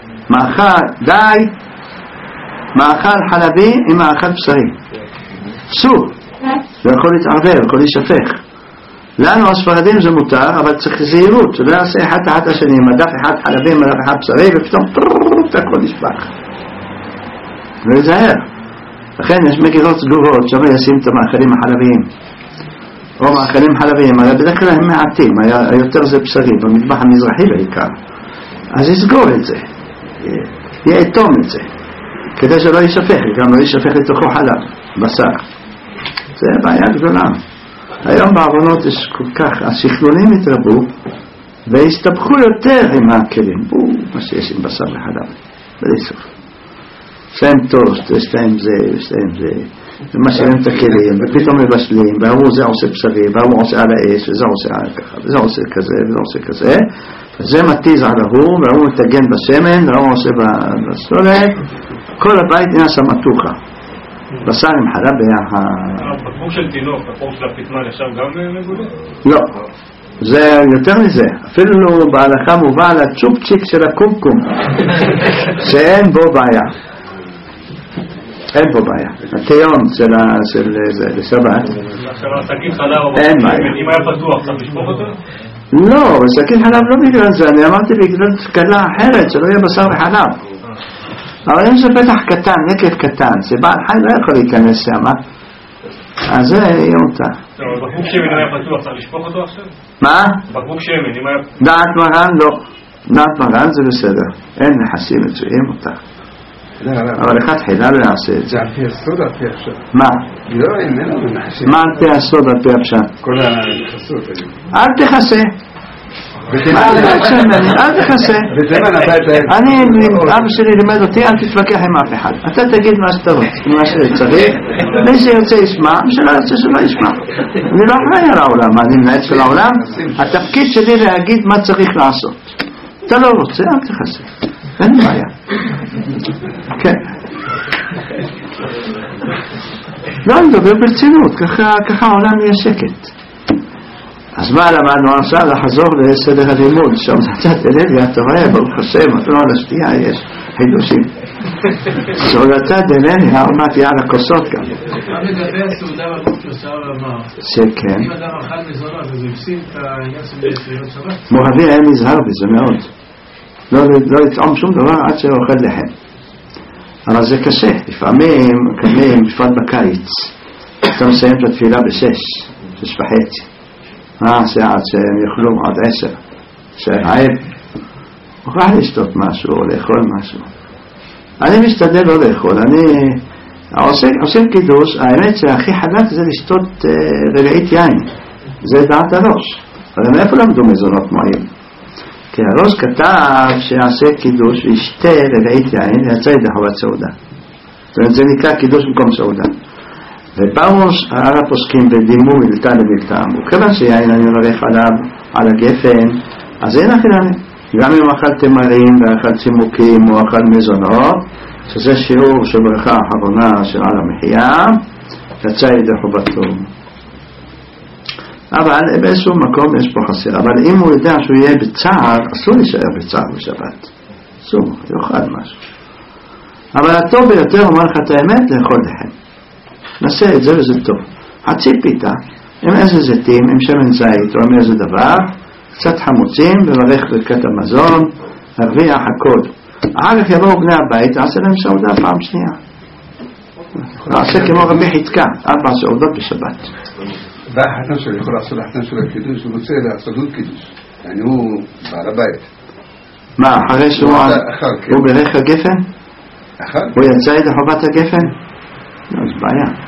מאכל חלבי עם מאכל בשרי. אסור. זה יכול להתערבר, יכול להישפך. לנו הספרדים זה מותר, אבל צריך זהירות, לא יעשה אחד תחת השני, מדף אחד חלבי, מדף אחד בשרי, ופתאום הכל נשפך. ולהיזהר. לכן יש מגירות סגורות, שווה ישים את המאכלים החלביים. או מאכלים חלביים, אבל בדרך כלל הם מעטים, היותר זה בשרי, במטבח המזרחי בעיקר. אז יסגור את זה, יאטום את זה, כדי שלא יישפך, גם לא יישפך לתוכו חלב, בשר. זה בעיה גדולה. היום בעוונות יש כל כך, השכלולים התרבו, והסתבכו יותר עם הכלים, מה שיש עם בשר וחלב, בלי סוף. יש להם טוסט, יש להם זה, ומשאירים את הכלים, ופתאום מבשלים, והוא זה עושה בשרי, והוא עושה על האש, וזה עושה ככה, וזה עושה כזה, וזה עושה כזה, וזה מתיז על ההוא, והוא מתגן בשמן, והוא עושה בסולת, כל הבית נעשה מתוחה. בשר עם חלב הפרוק של תינוק, הפרוק של הפטמן ישב גם מגולה? לא, זה יותר מזה, אפילו בהלכה מובא על הצ'ופצ'יק של הקומקום, שאין בו בעיה. אין פה בעיה. התיון של לשבת אין בעיה. אם היה פתוח צריך לשפוך אותו? לא, שקית חלב לא בגלל זה, אני אמרתי בגלל סקלה אחרת שלא יהיה בשר וחלב. אבל אם זה פתח קטן, נקב קטן, שבעל חי לא יכול להיכנס שם, אז זה יהיה אותה. בקבוק שמן אם היה פתוח צריך לשפוך אותו עכשיו? מה? בקבוק שמן אם היה... דעת מרן לא. דעת מרן זה בסדר, אין נכסים מצויים אותה. אבל אחד חילה לא יעשה את זה. זה על פי הסוד, על פי הפשט. מה? לא, איננו מנחשים. מה על פי הסוד, על פי הפשט? כל הנכסות. אל תכסה. אל תכסה. אני, אבא שלי לימד אותי, אל תתווכח עם אף אחד. אתה תגיד מה שאתה רוצה, מה שצריך. מי שיוצא ישמע, מי שלא יוצא שלא ישמע. אני לא אחראי על העולם, אני מנהל של העולם. התפקיד שלי להגיד מה צריך לעשות. אתה לא רוצה, אל תכסה. אין בעיה. כן. לא, אני מדבר ברצינות, ככה העולם יהיה שקט. אז מה למדנו עכשיו? לחזור לסדר הלימוד, שם נצאת אליה, אתה רואה, ברוך השם, אפילו על השתייה יש חידושים. סעודתה דלני, העומת יעד הכוסות גם. מה לגבי הסעודה בבוקר שער אמר? שכן. אם אדם אכל מזונה וזה הפסיד את העניין של סביבות שבת? מורבי היה נזהר בזה מאוד. לא לטעום שום דבר עד שאוכל לחם. אבל זה קשה. לפעמים קמים, בפרט בקיץ, אתה מסיים את התפילה ב6:30. מה עשה עד שהם יאכלו עד 10? שרעב, מוכרח לשתות משהו או לאכול משהו. אני משתדל לא לאכול, עושים קידוש, האמת שהכי חזק זה לשתות רגעית יין, זה דעת הראש. אבל מאיפה למדו מזונות מועיל? כי הראש כתב שיעשה קידוש וישתה רגעית יין ויצא ידי חובת סעודה. זאת אומרת, זה נקרא קידוש במקום סעודה. ובאו על הפוסקים ודימו מלטה למלטה, וכיוון שיין אני מברך עליו, על הגפן, אז אין אכילני. גם אם אכל תמרים ואכל צימוקים או אכל מזונות, שזה שיעור של ברכה האחרונה של על המחיה, יצא ידי חובתו. אבל באיזשהו מקום יש פה חסר. אבל אם הוא יודע שהוא יהיה בצער, אסור להישאר בצער בשבת. אסור, יאכל משהו. אבל הטוב ביותר, אומר לך את האמת, לאכול לחם. נעשה את זה וזה טוב. חצי פיתה, עם איזה זיתים, עם שמן זית או עם איזה דבר, קצת חמוצים, וברך ברכת המזון, הרוויח הכל. אחר כך יבואו בני הבית, נעשה להם סעודה פעם שנייה. נעשה כמו רבי חזקיה, 4 סעודות בשבת. והחתן שלו יכול לעשות החתן שלו קידוש, הוא רוצה לעשות עוד קידוש. הוא בעל הבית. מה, אחרי שהוא ברך הגפן? הוא יצא ידי חובת הגפן? לא, זה בעיה.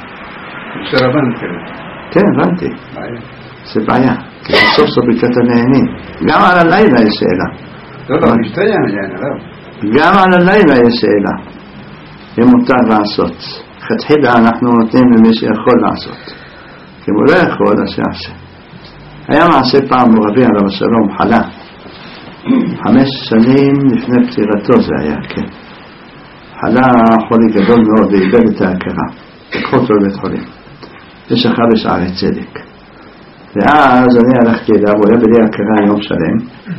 שרבן כן. כן, הבנתי. בעיה. זה בעיה. כי בסוף סוף בקטע נהנים. גם על הלילה יש שאלה. לא, משתיים, לא. גם על הלילה יש שאלה. אם מותר לעשות. חתחילה אנחנו נותנים למי שיכול לעשות. כי אם הוא לא יכול, אז יעשה. היה מעשה פעם רבי עליו השלום חלה. 5 שנים לפני פטירתו זה היה, כן. חלה חולי גדול מאוד ואיבד את ההכרה. לקחו אותו לבית חולים. ושכב בשערי צדק. ואז אני הלכתי אליו, הוא היה בלי הכרה יום שלם.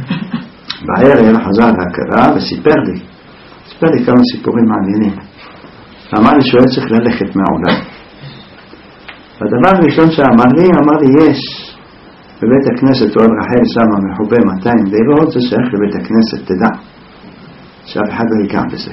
בערב חזר להכרה וסיפר לי כמה סיפורים מעניינים. אמר לי שהוא היה צריך ללכת מהעולם. והדבר הראשון שאמר לי, יש בבית הכנסת אוהל רחל שמה מחובה 200 לירות, זה שייך לבית הכנסת, תדע שאף אחד לא ייגע בזה.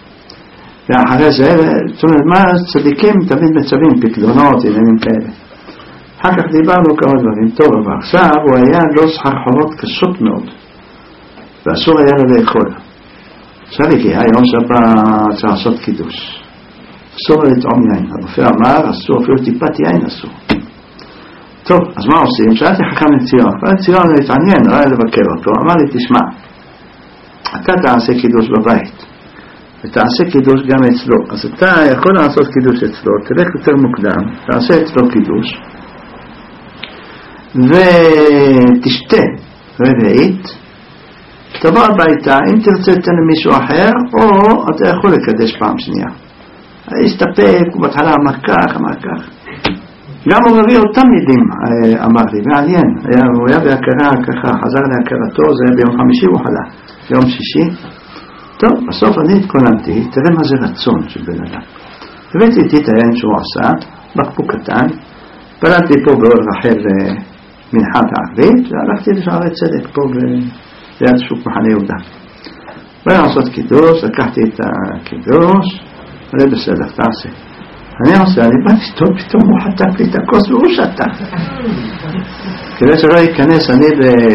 ואחרי זה, זאת אומרת, מה צדיקים תמיד מצבים פקדונות, עניינים כאלה. אחר כך דיברנו כמה דברים, טוב, אבל עכשיו הוא היה לו סחרחורות קשות מאוד, ואסור היה לו לאכול. עכשיו הגיע, יום שבת צריך לעשות קידוש. אסור לטעום יין. הרופא אמר, אסור, אפילו טיפת יין אסור. טוב, אז מה עושים? שאלתי חכם לציון. לציון להתעניין, ראה לבקר אותו. אמר לי, תשמע, אתה תעשה קידוש בבית, ותעשה קידוש גם אצלו. אז אתה יכול לעשות קידוש אצלו, תלך יותר מוקדם, תעשה אצלו קידוש, ותשתה רביעית, תבוא הביתה, אם תרצה תן למישהו אחר, או אתה יכול לקדש פעם שנייה. הסתפק, הוא בהתחלה אמר כך. גם הוא מביא אותם מילים, אמר לי, מעניין. הוא היה בהכרה ככה, חזר להכרתו, זה היה ביום חמישי הוא חלה, ביום שישי. טוב, בסוף אני התכוננתי, תראה מה זה רצון של בן אדם. הבאתי איתי את היין שהוא עשה, בקבוק קטן, פלטתי פה באור רחל מנחת הערבית, והלכתי לשערי צדק פה ליד שוק מחנה יהודה. בואי לעשות קידוש, לקחתי את הקידוש, זה בסדר, תעשה. אני עושה, אני בא לשתות, פתאום הוא חתק לי את הכוס והוא שתק. כדי שלא ייכנס אני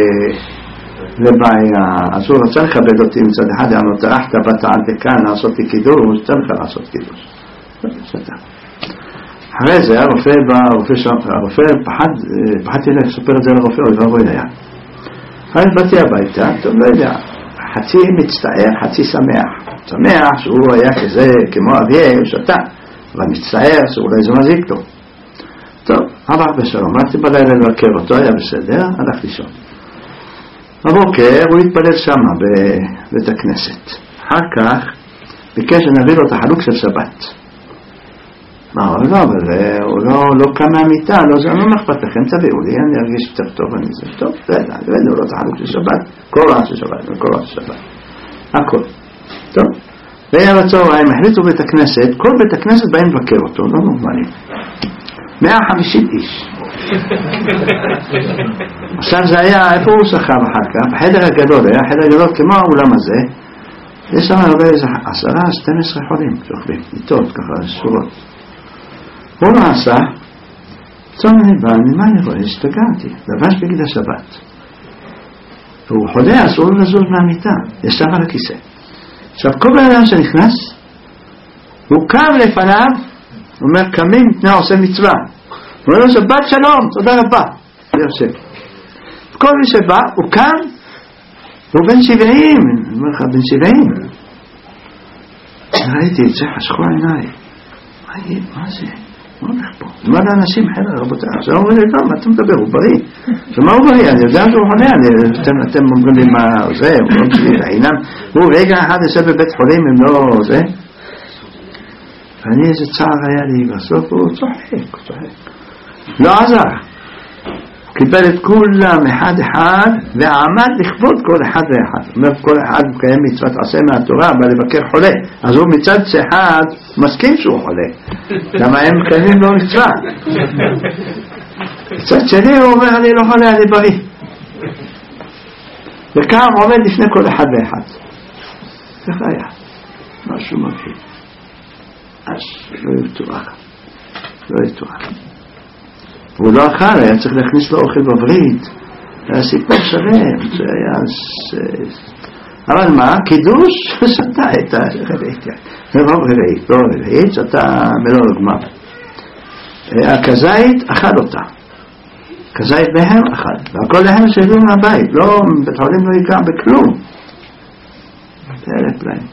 לבעיה, אז הוא רצה לכבד אותי מצד אחד, אמרו, תרחת באת על דקן לעשות לי קידוש, תן לך לעשות קידוש. שתק. אחרי זה הרופא בא, הרופא פחדתי לספר את זה לרופא, הוא לא רואה היה. אחרי באתי הביתה, טוב, לא יודע, חצי מצטער, חצי שמח. שמח שהוא היה כזה, כמו אביה, הוא שתה, אבל מצטער שאולי זה מזיק לו. טוב, עבר בשלום, באתי בלילה לבקר אותו, היה בסדר, הלך לישון. בבוקר הוא התפלל שמה בבית הכנסת. אחר כך ביקש שנביא לו את החלוק של שבת. מה, אבל הוא לא קם מהמיטה, לא אכפת לכם, תביאו לי, אני ארגיש יותר טוב, אני זה טוב, הבאנו לו את החלוק של שבת, קורא של שבת, הכל. טוב, בערב הצהריים החליטו בית הכנסת, כל בית הכנסת באים לבקר אותו, לא נורמלי. 150 איש. עכשיו זה היה, איפה הוא שכב אחר כך? בחדר הגדול, היה חדר גדול כמו האולם הזה, יש שם הרבה איזה 10-12 חולים שוכבים, איתות ככה, שורות. הוא לא עשה, צום אני בא, מה אני רואה? השתגעתי, לבש בגד השבת. והוא חולה, אסור לו לזוז מהמיטה, ישב על הכיסא. עכשיו כל בן אדם שנכנס, הוא קם לפניו, הוא אומר קמים מפני עושה מצווה, הוא אומר לו שבת שלום, תודה רבה, ויושב. כל מי שבא, הוא קם, והוא בן 70, אני אומר לך בן 70. ראיתי את זה, חשכו עיניי, מה זה? מה הולך פה? מה לאנשים חלק, רבותיי? עכשיו אומרים לי, לא, מה אתה מדבר? הוא בריא. ומה הוא בריא? אני יודע שהוא חולה, אתם אומרים לי מה זה, הוא לא בשביל העינם. הוא רגע אחד יושב בבית חולים, הם לא זה. ואני איזה צער היה לי, בסוף הוא צוחק. לא עזר. קיבל את כולם אחד אחד, ועמד לכבוד כל אחד ואחד. אומר, כל אחד מקיים מצוות עשה מהתורה, אבל לבקר חולה. אז הוא מצד אחד מסכים שהוא חולה. למה הם מקיימים לו מצווה? מצד שני הוא אומר, אני לא חולה, אני בריא. וכאן עומד לפני כל אחד ואחד. איך היה? משהו מביא. אז לא יתואר. והוא לא אכל, היה צריך להכניס לו אוכל בברית. היה סיפור שלם, זה היה... אבל מה? קידוש שתה את הרביעית. לא רביעית, שתה מלוא הגמר. הכזית אכל אותה. כזית בהם אכל. והכל להם שהביאו מהבית. לא, בית חולים לא ייגע בכלום. זה אלף להם.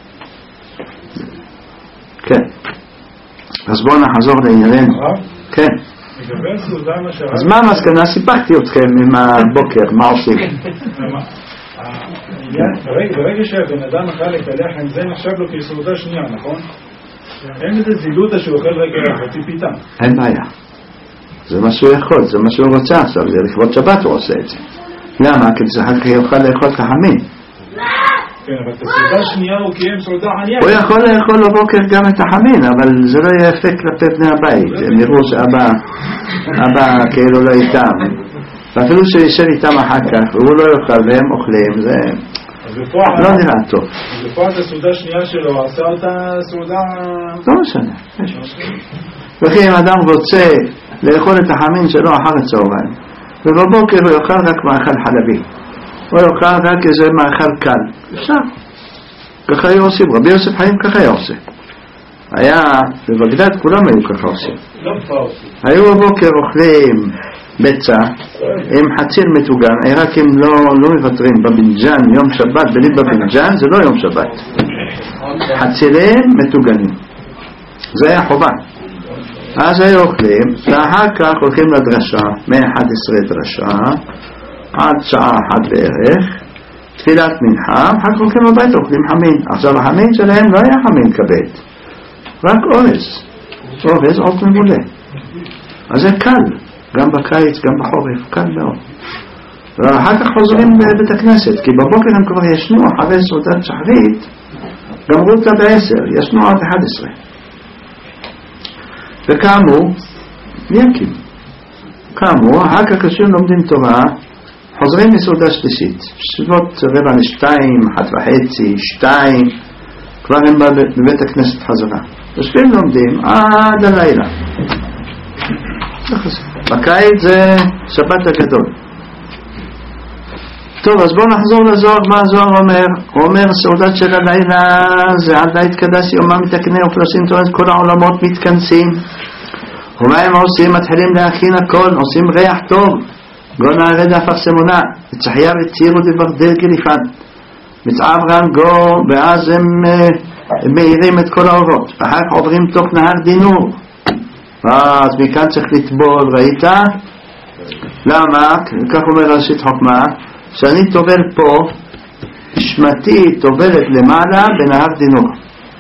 כן. אז בואו נחזור לענייננו. כן. אז מה המסקנה? סיפקתי אתכם עם הבוקר, מה עושים? ברגע שהבן אדם אכל את הלחם, זה נחשב לו כסעודה שנייה, נכון? אין איזה זילותא שהוא אוכל רגע חצי פיתה. אין בעיה. זה מה שהוא יכול, זה מה שהוא רוצה עכשיו, זה לכבוד שבת הוא עושה את זה. למה? כי זה אחר כך יוכל לאכול כחמין. כן, אבל את הסעודה שנייה הוא קיים סעודה ענייה. הוא יכול לאכול בבוקר גם את החמין, אבל זה לא יהיה אפק כלפי בני הבית. הם יראו שאבא כאילו לא איתם. ואפילו שישב איתם אחר כך, והוא לא יאכל והם אוכלים, זה לא נראה טוב. אז בפועל את הסעודה השנייה שלו, עשה אותה סעודה... לא משנה. וכי אם אדם רוצה לאכול את החמין שלו אחר הצהריים, ובבוקר הוא יאכל רק מאכל חלבי. או יאכל רק איזה מאכל קל. אפשר. ככה היו עושים. רבי יוסף חיים ככה היה עושה. היה, בבגדד כולם היו ככה עושים. היו בבוקר אוכלים ביצה עם חציל מטוגן. רק אם לא מבטרים בבנג'ן יום שבת, בלי בבנג'ן זה לא יום שבת. חצילים מטוגנים. זה היה חובה. אז היו אוכלים, ואחר כך הולכים לדרשה, מ-11 דרשה, עד שעה אחת בערך, תפילת מנחה, אחר כך הולכים לבית, אוכלים חמין. עכשיו החמין שלהם לא היה חמין כבד, רק אורז עוף מבולה. אז זה קל, גם בקיץ, גם בחורף, קל מאוד. ואחר כך חוזרים לבית הכנסת, כי בבוקר הם כבר ישנו אחרי סעודת שחרית, גמרו אותה ב10, ישנו עד 11. וקמו, יקים. קמו, אחר כך כשהם לומדים תורה, חוזרים מסעודה שלישית, בסביבות 1:45, 1:30, 2, כבר הם בבית הכנסת חזרה. יושבים לומדים עד הלילה. בקיץ זה שבת הגדול. טוב, אז בואו נחזור לזוהר. מה הזוהר אומר? הוא אומר סעודת של הלילה זה עד לה התקדש יומם מתקנה ופלשים תורת כל העולמות מתכנסים. ומה הם עושים? מתחילים להכין הכל, עושים ריח טוב. גונה הרד אפרסמונה, וצחייה וציירו דברדל גליפן. מצעב רנגו, ואז הם מאירים את כל האורות. ואחר כך עוברים תוך נהר דינור. אז מכאן צריך לטבול, ראית? למה? כך אומר ראשית חוכמה, שאני טובל פה, שמתי טובלת למעלה בנהר דינור.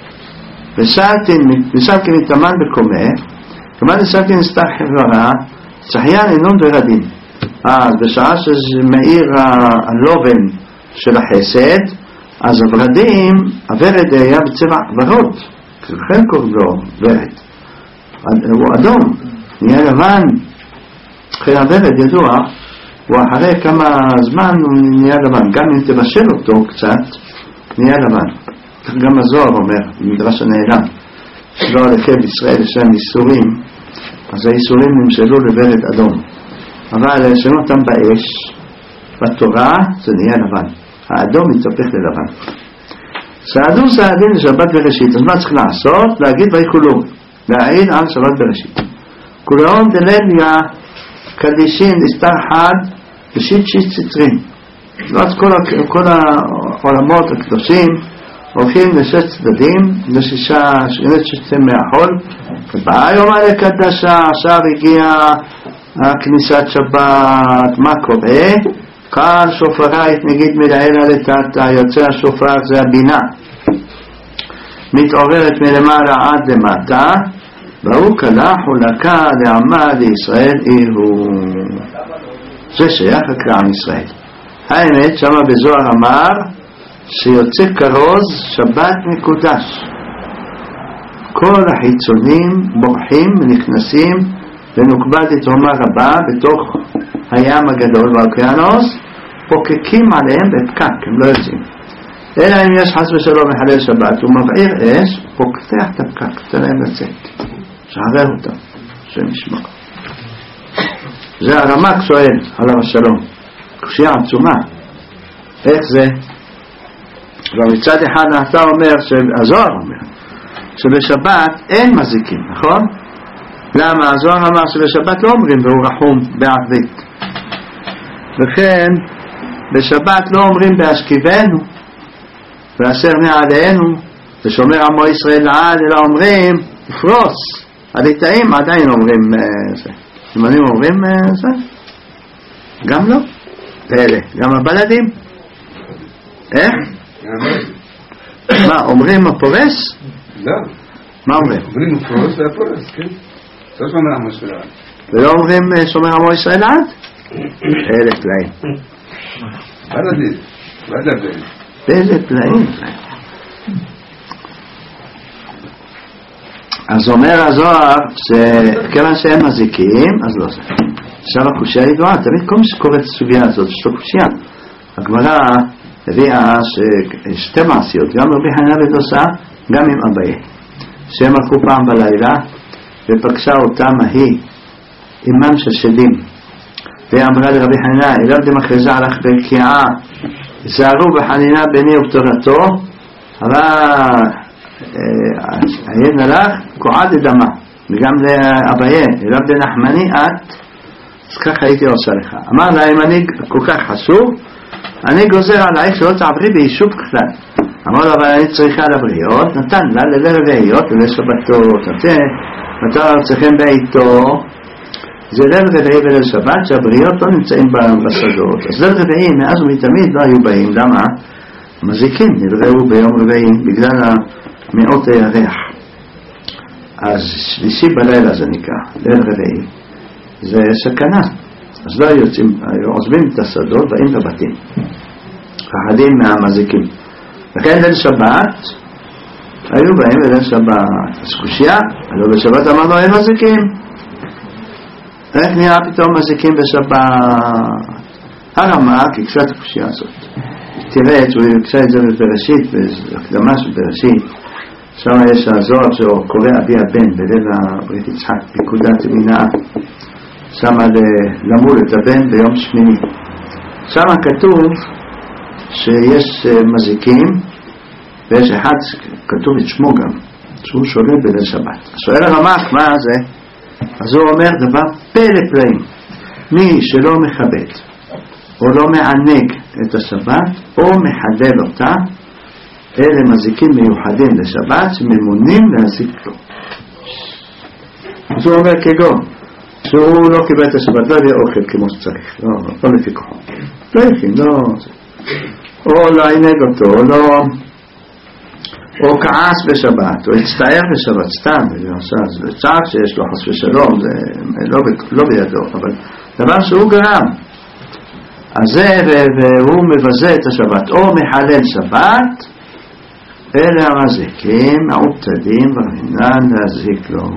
ושלתי מתאמן בקומה, כמובן ושלתי נסתר חברה, צחיין אינון ורדים. אז בשעה שמאיר הלובן של החסד, אז הורדים, הורד היה בצבע ורוד, לכן קוראים לו ורד. הוא אדום, נהיה לבן. אחרי הורד ידוע, הוא אחרי כמה זמן הוא נהיה לבן, גם אם תבשל אותו קצת, נהיה לבן. גם הזוהר אומר, במדרש הנעלם, שלא הלכי בישראל יש להם איסורים, אז האיסורים נמשלו לורד אדום. אבל שמו אותם באש, בתורה זה נהיה לבן, האדום מתהפך ללבן. סעדו סעדים לשבת בראשית, אז מה צריך לעשות? להגיד ויקולו, להעיד על שבת בראשית. כולאון דלליה קדישין נסתר חד ושיט ציטרין. אז כל העולמות הקדושים הולכים לשש צדדים, לשש מהחול. ובאה יום לקדשה, עכשיו הגיעה כניסת שבת, מה קורה? כאן שופרית נגיד מלעילה לטאטה, יוצא השופר זה הבינה, מתעוררת מלמעלה עד למטה, והוא קלה חולקה לעמה לישראל איהו. זה שייך רק לעם ישראל. האמת שמה בזוהר אמר שיוצא כרוז שבת מקודש, כל החיצונים בורחים ונכנסים ונוקבת לתרומה רבה בתוך הים הגדול והאוקיינוס, פוקקים עליהם בפקק, הם לא יוצאים. אלא אם יש חס ושלום מחלל שבת הוא מבעיר אש, פוקח את הפקק, תן להם לצאת, שערר אותם, השם ישמור. זה הרמ"ק שואל עליו השלום, קושיה עצומה, איך זה? ומצד אחד אתה אומר, הזוהר אומר שבשבת אין מזיקים, נכון? למה? הזוהר אמר שבשבת לא אומרים והוא רחום בערבית, וכן בשבת לא אומרים בהשכיבנו ואשר מעלינו ושומר עמו ישראל לעד, אלא אומרים פרוס. הליטאים עדיין אומרים זה, זמנים אומרים זה? גם לא? אלה, גם הבלדים? איך? מה, אומרים הפורס? לא. מה אומרים? אומרים הפורס והפורס, כן. זה שומר עמו ישראל לעד. ולא אומרים שומר עמו ישראל לעד? אלה פלאים. בלדים, בלדים. איזה פלאים. אז אומר הזוהר שכיוון שהם מזיקים אז לא זה. עכשיו הקושיה ידועה, תמיד כל מי שקורא את הסוגיה הזאת יש לו קושיה. הגמרא הביאה שתי מעשיות, גם רבי חנינא בן דוסא גם עם אביי, שהם הלכו פעם בלילה ופגשה אותם ההיא אימם של שדים, ואמרה לרבי חנינא אליו דמכרזה עלך בקיעה, זהרו בחנינא בני ובתורתו, אבל הילד הלך קועה דדמה, וגם לאביי אליו דנחמני את, אז ככה הייתי עושה לך. אמר לה, אם אני כל כך חשוב אני גוזר עלייך שלא תעברי ביישוב כלל. אמר לה, אבל אני צריכה לבריות, נתן לה לרביעיות ולשבתות, נתן צריכים בעיתו, זה ליל רביעי וליל שבת שהבריות לא נמצאים בשדות. אז ליל רביעי מאז ומתמיד לא היו באים. למה? מזיקים נבראו ביום רביעי בגלל מאות הירח. אז שלישי בלילה זה נקרא ליל רביעי, זה סכנה. אז לא יוצאים, עוזבים את השדות ובאים לבתים, פחדים מהמזיקים. וכן ליל שבת היו באים ליל שבת. אז קושיה, לא בשבת אמרנו אין מזיקים, איך נראה פתאום מזיקים בשבת? הרמ"ק יקשה את הקושיה הזאת. תראה, הוא יקשה את זה בבראשית, בהקדמה של בראשית, שם יש הזוהר שקורא אבי הבן בליל הברית יצחק, פיקודת מינה, שם למול את הבן ביום שמיני. שם כתוב שיש מזיקים, ויש אחד כתוב את שמו גם, שהוא שולט בליל שבת. שואל הרמ"ק מה זה? אז הוא אומר דבר פלא פלאים, מי שלא מכבד או לא מענג את השבת או מחדל אותה, אלה מזיקים מיוחדים לשבת שממונים להזיק לו. אז הוא אומר כגון שהוא לא קיבל את השבת, לא יהיה אוכל כמו שצריך, לא לפי כוחו, לא יכין, לא, או לא עינג אותו, או כעס בשבת, או הצטער בשבת, סתם, זה צער שיש לו חס ושלום, זה לא בידו, אבל דבר שהוא גרם, אז זה, והוא מבזה את השבת, או מחלל שבת, אלה המזיקים, מעוטדים, ורינן להזיק לו.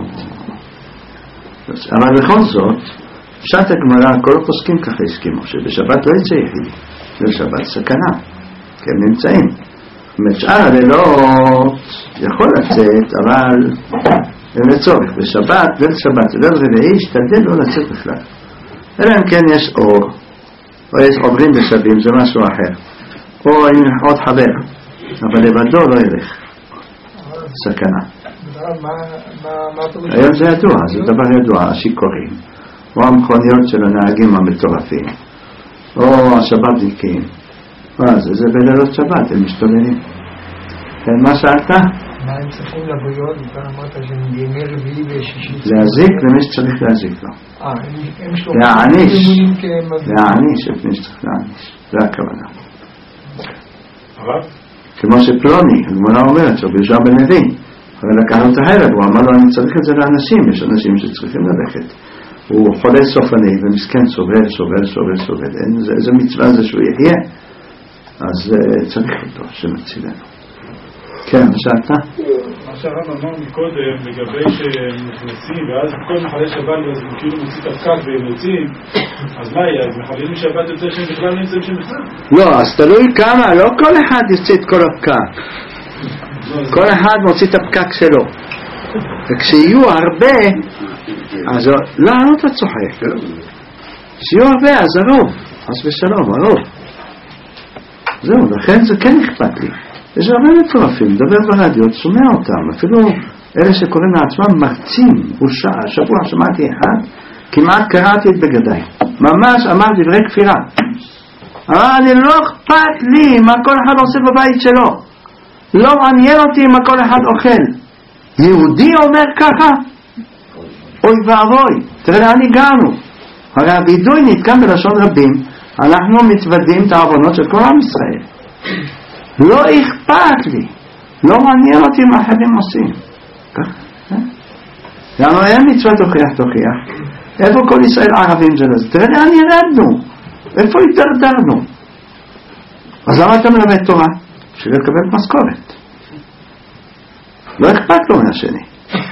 אבל בכל זאת, פשט הגמרא, כל הפוסקים ככה הסכימו, שבשבת לא יצא יחידי, בשבת סכנה, כי הם נמצאים. שאר הלילות יכול לצאת, אבל הם לצורך. בשבת, ליל שבת, ליל רביעי, השתדל לא לצאת בכלל. אלא אם כן יש אור, או יש עוברים בשבים, זה משהו אחר, או עם עוד חבר, אבל לבדו לא ילך, סכנה. היום זה ידוע, זה דבר ידוע, השיכורים, או המכוניות של הנהגים המטורפים, או השבתניקים, זה בלילות שבת, הם משתוללים. כן, מה שאלת? מה הם צריכים לבויות? אתה אמרת שהם בימי רביעי ושישי. להזיק למי שצריך להזיק לו. להעניש את מי שצריך להעניש, זה הכוונה. כמו שפלוני, הגמרא אומרת שבישוע בן לוי, הרי לקח את ההרב, הוא אמר לו אני צריך את זה לאנשים, יש אנשים שצריכים ללכת. הוא חולה סופני ומסכן, סובל, איזה מצווה זה שהוא יחיה, אז צריך אותו שנצילנו. כן, מה שאתה? מה שהרב אמר מקודם לגבי שהם נכנסים ואז כל מחלל שבת אז הם כאילו מוצאים את הפקק והם יוצאים, אז מה יהיה? אז מחללים שבת יוצא שהם בכלל לא יוצאים שם בכלל? לא, אז תלוי כמה, לא כל אחד יוצא את כל הפקק, כל אחד מוציא את הפקק שלו, וכשיהיו הרבה אז לא אתה צוחק, כשיהיו הרבה אז הרוב, אז בשלום, הרוב, זהו, לכן זה כן אכפת לי. יש הרבה מטורפים, מדבר ברדיו, שומע אותם, אפילו אלה שקוראים לעצמם מרצים. השבוע שמעתי אחד, כמעט קראתי את בגדיי, ממש אמר דברי כפירה, אמר אני לא אכפת לי מה כל אחד עושה בבית שלו, לא מעניין אותי מה כל אחד אוכל. יהודי אומר ככה? אוי ואבוי, תראה לאן הגענו. הרי הבידוי נתקם בלשון רבים, אנחנו מתוודים את העוונות של כל עם ישראל. לא אכפת לי, לא מעניין אותי מה אחרים עושים. למה אין מצווה תוכיח? איפה כל ישראל ערבים זה לזה? תראה לאן ירדנו, איפה התדרדרנו? אז למה אתה מלמד תורה? בשביל לקבל משכורת. לא אכפת לו מהשני.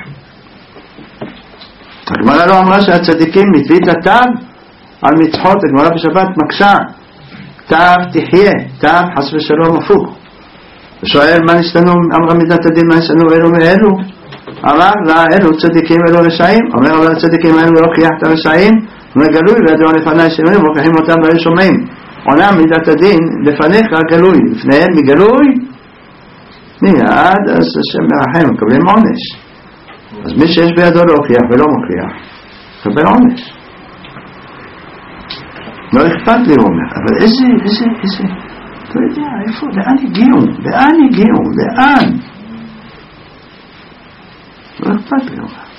הגמרא לא אמרה שהצדיקים מתווית לתו על מצחות, הגמרא בשבת מקשה תו תחיה, תו חס ושלום הפוך. ושואל מה נשתנו, אמרה מידת הדין מה נשתנו אלו מאלו? אמר לה אלו צדיקים אלו רשעים, אומר אבל הצדיקים אלו לא חייך את הרשעים, וגלוי וידוע לפני שומעים וככים אותם ולא שומעים. עונה מידת הדין לפניך גלוי, לפניהם מגלוי מיד אז השם מרחם, מקבלים עונש. אז מי שיש בידו להוכיח ולא מוכיח מקבל עונש. לא אכפת לי, הוא אומר, אבל איזה אתה יודע, איפה, לאן הגיעו, לאן? לא אכפת לי, הוא אומר.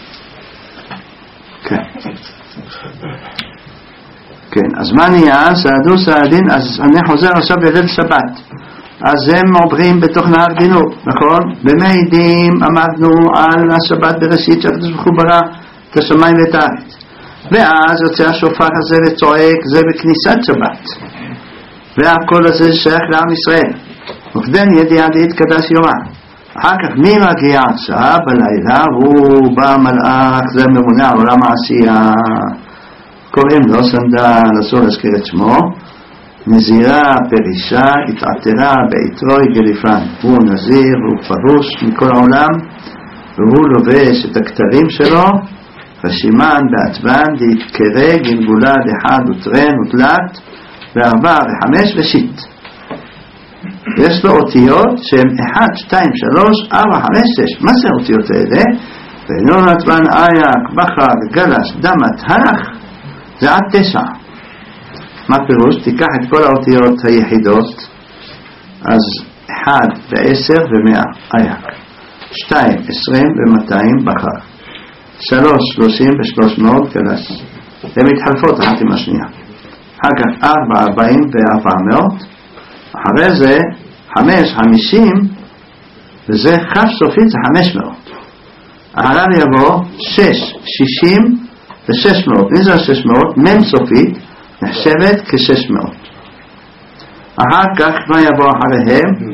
כן, אז מה נהיה? סעדו סעדין, אז אני חוזר עכשיו בליל שבת. אז הם עוברים בתוך נהר דינוק, נכון? במעידים עמדנו על השבת בראשית שהקדוש ברוך הוא ברא את השמיים ואת הארץ. ואז יוצא השופר הזה וצועק, זה בכניסת שבת. והקול הזה שייך לעם ישראל. וכדן ידיעה להתקדש יומה. אחר כך מי מגיע עכשיו בלילה? הוא בא מלאך, זה ממונה על עולם העשייה. קוראים לו סנדל, אסור להזכיר את שמו. נזירה פרישה התעטרה ביתרוי גליפן. הוא נזיר, הוא פרוש מכל העולם, והוא לובש את הכתרים שלו, רשימן בעצבן, להתקרא גלגולה דחד וטרן ותלת, וארבע וחמש ושיט. יש לו אותיות שהן 1, 2, 3, 4, 5, 6. מה זה האותיות האלה? ואינון עצבן אייק, בחר, גלש, דמת, הלך, זה עד 9. מה פירוש? תיקח את כל האותיות היחידות, אז 1 ו10 ו100 אייק, 2 20 ו200 בחר, 3 30 ו300 גלש. הן מתחלפות אחת עם השנייה. אחר כך 4 40 ו400, אחרי זה 5 50 וזה חף סופית, זה 500. אחריו יבוא 6 60 ו600. מי זה ה600? מם סופית נחשבת כ600. אחר כך מה יבוא אחריהם?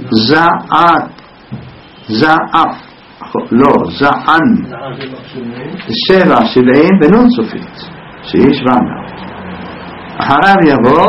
זעף, לא, זען, 7 70 ונון סופית שהיא 700. אחריו יבוא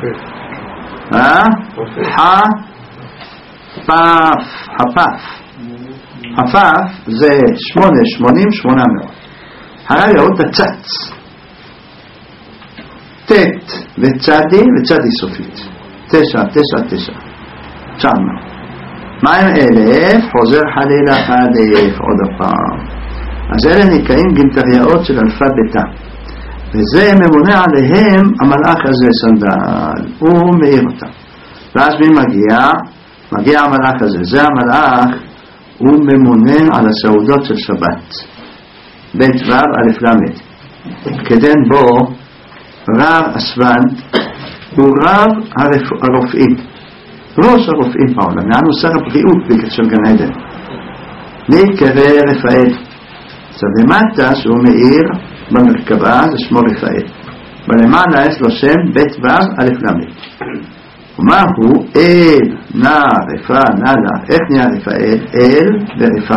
הפף זה 8 80 800. אחריו יבוא תצץ, ט' וצדי סופית. 9, 9, 9. 900. מה עם 1,000? חוזר חלילה 1,000 עוד הפעם. אז אלה נקראים גמטריות של אלפא ביתא. וזה ממונה עליהם המלאך הזה סנדל. הוא מאיר אותם. ואז מי מגיע? מגיע המלאך הזה. זה המלאך, הוא ממונה על הסעודות של שבת. בית ו' א' ל'. כדן בו רב אסוון הוא רב הרופאים, ראש הרופאים בעולם, יענו שר הבריאות בגלל של גן עדן. נקרא רפאל. אז למטה שהוא מאיר במרכבה זה שמו רפאל, ולמעלה יש לו שם בית ו' א' ל'. ומה הוא? אל, נע, רפא, נעלה. איך נהיה רפאל? אל ורפא,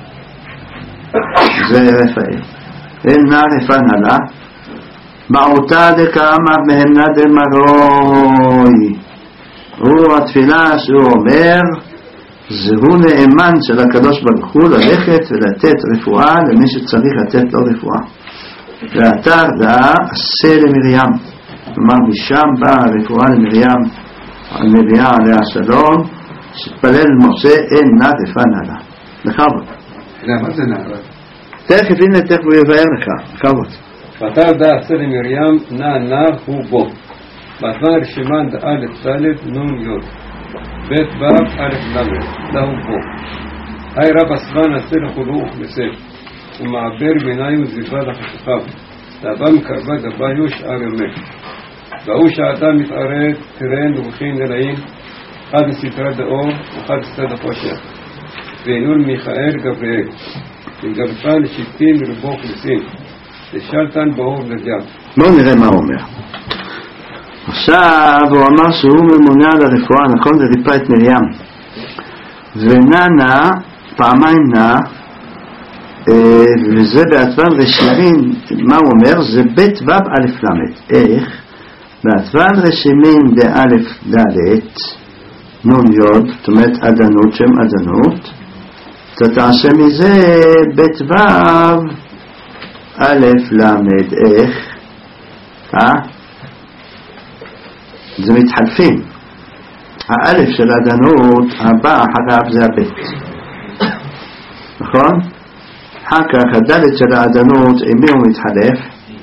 זה רפאל. אל, נע, רפא, נעלה. מעוטה דקאמר מהנה דמרוי. הוא התפילה שהוא אומר, זהו נאמן של הקדוש ברוך הוא ללכת ולתת רפואה למי שצריך לתת לו רפואה. ואתה דעה עשה למרים, כלומר משם באה הרפואה למרים, הנביאה עליה השלום, שתפלל משה אין נא רפא נעלה. לכבוד. מה זה נעלה? תכף הנה תכף הוא יבאר לך. לכבוד. ואתה דעה עשה למרים נע הוא בו. בהתווה רשימה ד' נ' י' בית ו' א' ל' להו בו. היי רב אסוון עשה לכולו וכנסף ומעבר ביניים וזיבה לחשכיו דאבה מקרבה דבה שאר יומך. והוא שעתה מתערת תרן רוחין נראים אחד מסתרה דאור ואחד מסתרה דחושך ואינול מיכאל גבריאל וגבפן לשבטים ורבו כנסים ושלטן באור נדיו. בואו נראה מה הוא אומר. עכשיו הוא אמר שהוא ממונה על הרפואה, נכון? זה ריפא את מרים. וננה, פעמיים נע, וזה בעטוון רשימין, מה הוא אומר? זה בית ו' א' ל'. איך? בעטוון רשימין באלף ד' נון יוד, זאת אומרת עדנות, שם עדנות, אתה תעשה מזה בית ו' א' ל'. איך? זה מתחלפים. האלף של עדנות הבא אחריו זה הבית, נכון? אחר כך הדלת של העדנות עם מי הוא מתחלף?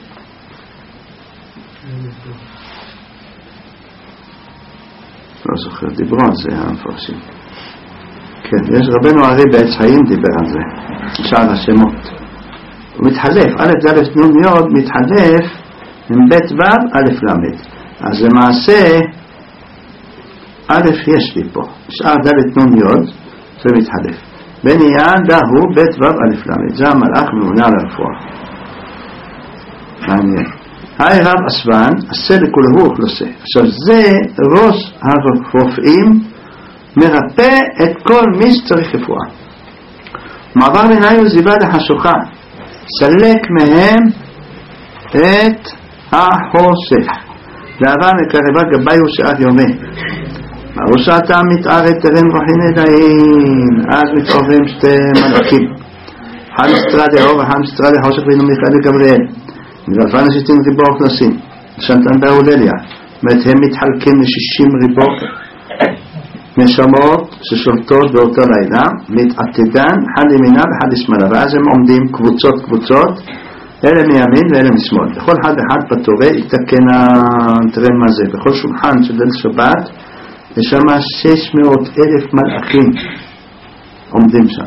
לא זוכר, דיברו על זה המפרשים. כן, יש רבנו הרי בעץ חיים דיבר על זה, שאר השמות. הוא מתחלף, א' ד' נ' י' מתחלף עם בית ו' א' ל'. אז למעשה א' יש לי פה, שאר ד' נ' י' זה מתחלף. בניין דהו בית ו' א' ל'. זה המלאך ממונה על הרפואה. מעניין. היי רב אסוון עשה לכולהו אוכלוסה. עכשיו זה ראש הרופאים מרפא את כל מי שצריך רפואה. מעבר ביניים וזיבה לחשוכה, סלק מהם את החושך. דאבה מקרבה גביו שעד יומי. מהו שעתה מתארת תרן רוחין נדעים. אז מתעוררים שתי מלאכים, אחד מסתרה דאור ואחד מסתרה לחושך ואינו מיכאל וגבריאל. מגלפן השיטים ריבו אוכלוסין שנתן באולליה. זאת אומרת הם מתחלקים ל60 ריבו נשמות ששולטות באותו לילה, מתעתדן אחד ימינה ואחד לשמאלה, ואז הם עומדים קבוצות אלה מימין ואלה משמאל. בכל אחד פתורי יתקן תראה מה זה. בכל שולחן של ליל שבת יש שם 600,000 מלאכים עומדים שם.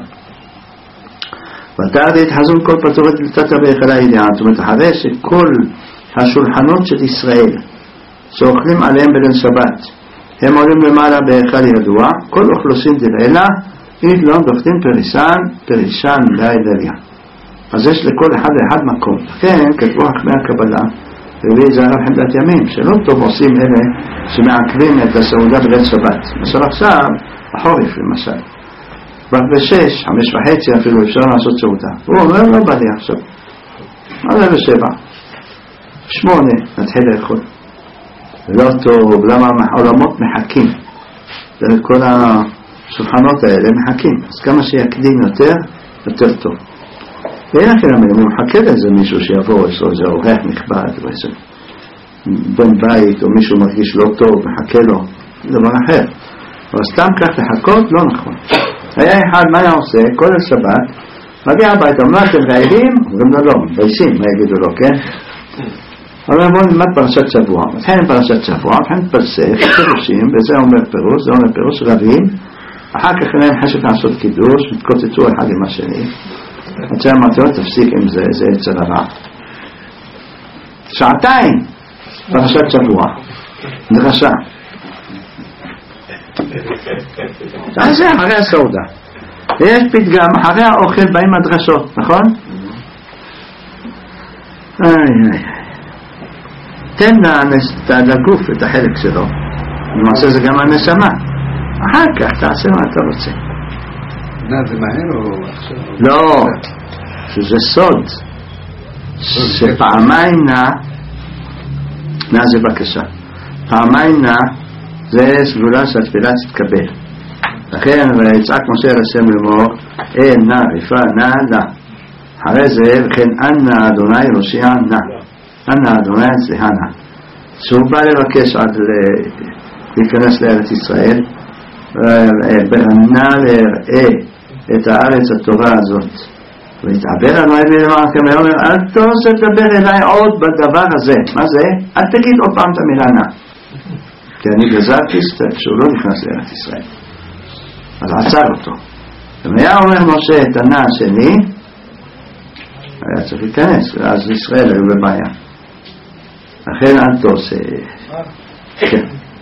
ואתה התחזון כל פתורי תלתת בהיכל הידיעה. זאת אומרת אחרי שכל השולחנות של ישראל שאוכלים עליהם בליל שבת הם עולים למעלה בהיכל ידוע, כל אוכלוסין דלעילה אידלון דופתים פרישן להידליה. אז יש לכל אחד ואחד מקום. לכן כתבו אחרי הקבלה והביא זה הרב חמדת ימים, שלא טוב עושים אלה שמעכבים את הסעודה בליל שבת. למשל עכשיו החורף למשל ב6, 5:30 אפילו אפשר לעשות סעודה. הוא אומר לא בא לי עכשיו, מה זה ב7, 8 נתחיל לאכול. לא טוב, למה העולמות מחכים? כל השולחנות האלה מחכים, אז כמה שיקדים יותר טוב. ואין לכם, אם הוא מחכה לאיזה מישהו שיבוא, יש לו איזה אורח נכבד, בן בית או מישהו מרגיש לא טוב, מחכה לו, זה דבר אחר. אבל סתם כך לחכות לא נכון. היה אחד, מה היה עושה? כל השבת מגיע הביתה, אומר אתם רעבים? אומרים לו לא, מתביישים, מה יגידו לו, כן? אבל בואו נלמד פרשת שבוע. מתחילים פרשת שבוע, מתחילים להתפלסף, פירושים, וזה אומר פירוש, זה אומר פירוש רבים, אחר כך אין להם חשק לעשות קידוש, מתקוצצו אחד עם השני. עד שאמרתי לו, תפסיק עם זה, זה אצל הרע. שעתיים פרשת שבוע, דרשה. זה אחרי הסעודה. ויש פתגם, אחרי האוכל באים הדרשות, נכון? תן לגוף את החלק שלו, למעשה זה גם הנשמה, אחר כך תעשה מה אתה רוצה. זה מהר או עכשיו? לא, שזה סוד שפעמיים נע זה בקשה, פעמיים נע זה סגולה שהתפילה תתקבל. לכן יצעק משה אל השם לאמור נע רפא נע נע, אחרי זה וכן אנא אדוני יושיע נע, אנא אדוני אצלך נע. שהוא בא לבקש עד להיכנס לארץ ישראל, נא לראה את הארץ הטובה הזאת והתעבר על מי למערכם ואומר אל תעשה לדבר אליי עוד בדבר הזה. מה זה? אל תגיד עוד פעם את המילה נע, כי אני גזרתי שהוא לא נכנס לארץ ישראל. אז עצר אותו. והיה אומר משה את הנע השני, היה צריך להיכנס, ואז ישראל היו בבעיה. לכן אל תעשה. כן.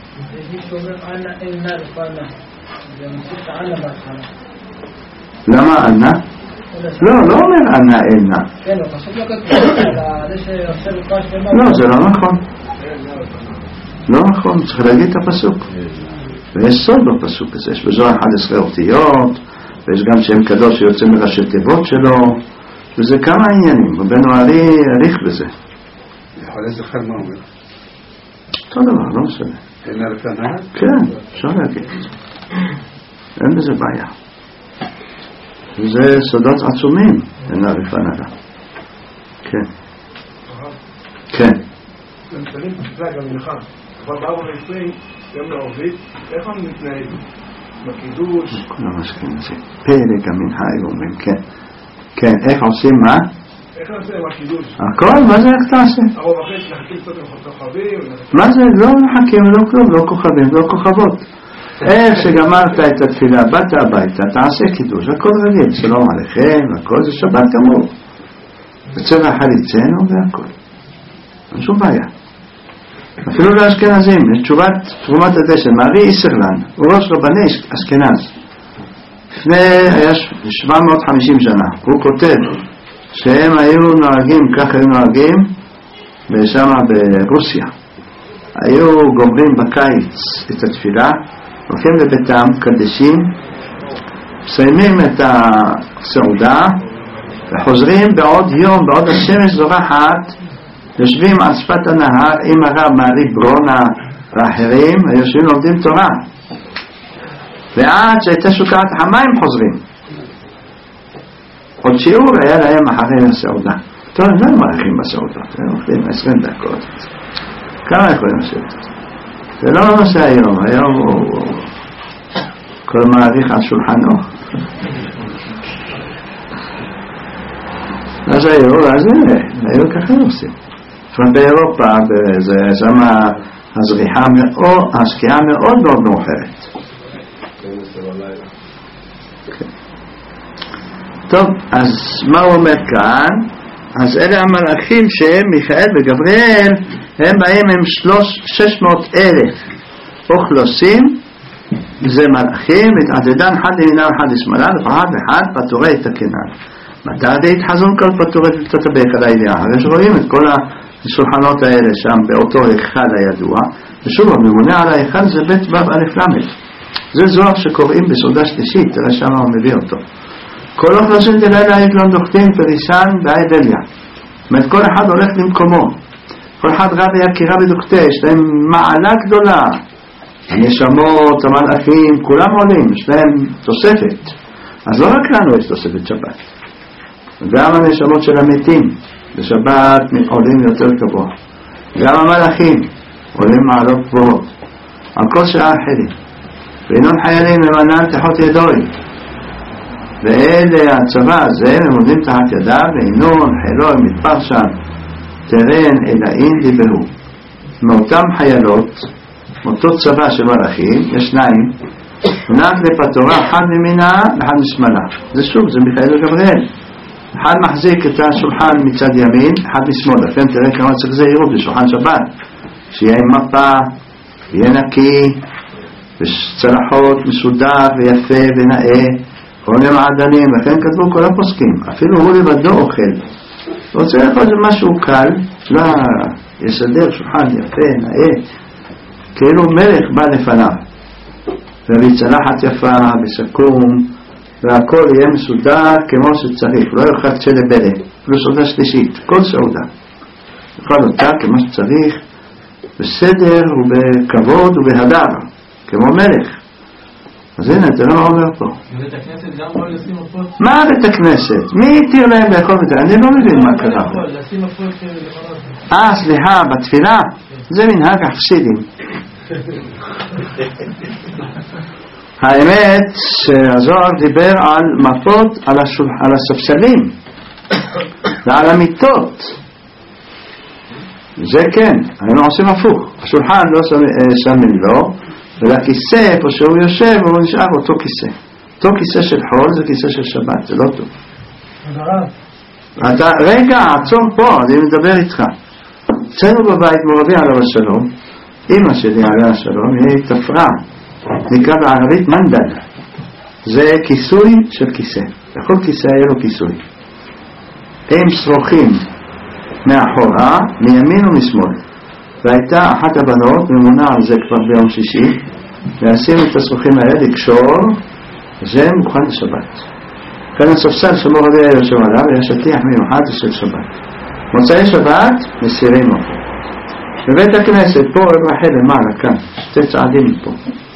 למה אנא? לא אומר אנא אנא. לא, זה לא נכון. לא נכון, צריך להגיד את הפסוק. ויש סוד בפסוק הזה, יש בזוהר 11 אותיות, ויש גם שם קדוש שיוצא מראשי תיבות שלו, וזה כמה עניינים, רבנו ארי העריך בזה. יכול לזכר מה אומר? אותו דבר, לא משנה. אין ערף הנהג? כן, אפשר להגיד. אין בזה בעיה. וזה סודות עצומים, אין ערף הנהג. כן. כן. זה משלים פשוטה גם מנחה. כבר ב-20 יום לערבית, איך אני מתנהג? בקידוש? כולם מסכים לזה. פרק המנחה אומרים, כן. כן, איך עושים מה? איך נעשה בקידוש? הכל, מה זה איך תעשה? הרוב אחרי שנחכים קצת עם כוכבים? מה זה? לא נחכים, לא כלום, לא כוכבים, לא כוכבות. איך שגמרת את התפילה, באת הביתה, תעשה קידוש, הכל רגיל, שלום עליכם, הכל זה שבת גמור. בצבע חליצנו והכל. אין שום בעיה. אפילו לאשכנזים, יש תשובת תרומת הדשן, מארי איסרלן, הוא ראש רבני אשכנז. לפני 750 שנה, הוא כותב שהם היו נוהגים, כך היו נוהגים, ושם ברוסיה. היו גומרים בקיץ את התפילה, הולכים לביתם, קדשים, מסיימים את הסעודה, וחוזרים בעוד יום, בעוד השמש זורחת, יושבים על שפת הנהר עם הרב מארי ברונה ואחרים, ויושבים לומדים תורה. ועד שהייתה שוקעת המים חוזרים. עוד שיעור היה להם אחרי הסעודה. טוב, הם לא מעריכים בסעודות, הם אוכלים 20 דקות. כמה יכולים לשבת? זה לא מה שהיום, היום הוא כל מעריך על שולחנו. אז היו ככה עושים. באירופה, שם הזריחה מאוד, השקיעה מאוד מאוד מאוחרת. טוב, אז מה הוא אומר כאן? אז אלה המלאכים שהם מיכאל וגבריאל, הם באים עם 600,000 אוכלוסים, זה מלאכים, מתעדדן אחד לימינם אחד לשמאלה, לפחד אחד פטורי יתקנן. מתי התחזון כל פטורי תתבק על הידיעה? הרי שרואים את כל השולחנות האלה שם באותו אחד הידוע, ושוב הממונה על האחד זה בית ו' א' ל'. זה זוהר שקוראים בסעודה שלישית, תראה שם הוא מביא אותו. כל אוכלוסין דלילה יתלון דוכתין פריסן בעדליה. זאת אומרת, כל אחד הולך למקומו. כל אחד רבי יקירה בדוכתה, יש להם מעלה גדולה. הנשמות, המלאכים, כולם עולים, יש להם תוספת. אז לא רק לנו יש תוספת שבת. גם הנשמות של המתים בשבת עולים יותר גבוה. גם המלאכים עולים מעלות גבוהות על כל שאר האחרים. ואינון חיילים למענן תחת ידוי, ואלה הצבא הזה הם עומדים תחת ידיו, ואינון חילוי מדבר שם תרן אלאין דיברו. מאותם חיילות, מאותו צבא של מלאכים, יש שניים, מנת לפתורה, אחד ממינה ואחד משמאלה. זה שוב, זה מיכאל וגבריאל. אחד מחזיק את השולחן מצד ימין, אחד משמאל. לכן תראה כמה צריך זהירות בשולחן שבת, שיהיה עם מפה, יהיה נקי, וצלחות מסודר ויפה ונאה, כל המעדנים. לכן כתבו כל הפוסקים, אפילו הוא לבדו אוכל. רוצה לאכול משהו קל, לא יסדר שולחן יפה, נאה, כאילו מלך בא לפניו, ובצלחת יפה, בסכו"ם, והכל יהיה מסודר כמו שצריך, לא יאכל צ'לבלה, לא סעודה שלישית, כל סעודה יאכל אותה כמו שצריך, בסדר ובכבוד ובהדר, כמו מלך. אז הנה, אתה לא אומר פה. בית הכנסת גם יכול לשים מפות? מה בית הכנסת? מי התיר להם לאכול בית? אני לא מבין מה קרה. לשים מפות למנות. סליחה, בתפילה? זה מנהג החסידים. האמת שהזוהר דיבר על מפות על הספסלים ועל המיטות. זה כן, היינו עושים הפוך. השולחן לא שמים לו, ולכיסא איפה שהוא יושב הוא נשאר אותו כיסא. אותו כיסא של חול זה כיסא של שבת, זה לא טוב. רגע, עצור פה, אני מדבר איתך. אצלנו בבית מורבי עליו השלום, אמא שלי עליה השלום, היא תפרה, נקרא בערבית מנדל. זה כיסוי של כיסא, לכל כיסא היה לו כיסוי, עם שרוכים מאחורה, מימין ומשמאל. והייתה אחת הבנות ממונה על זה כבר ביום שישי, להשים את השרוכים האלה, לקשור, זה מוכן לשבת. כאן הספסל שמור רבי היה יושב עליו, היה שטיח מיוחד של שבת. מוצאי שבת מסירים אותו. בבית הכנסת פה רחל למעלה כאן, שתי צעדים פה,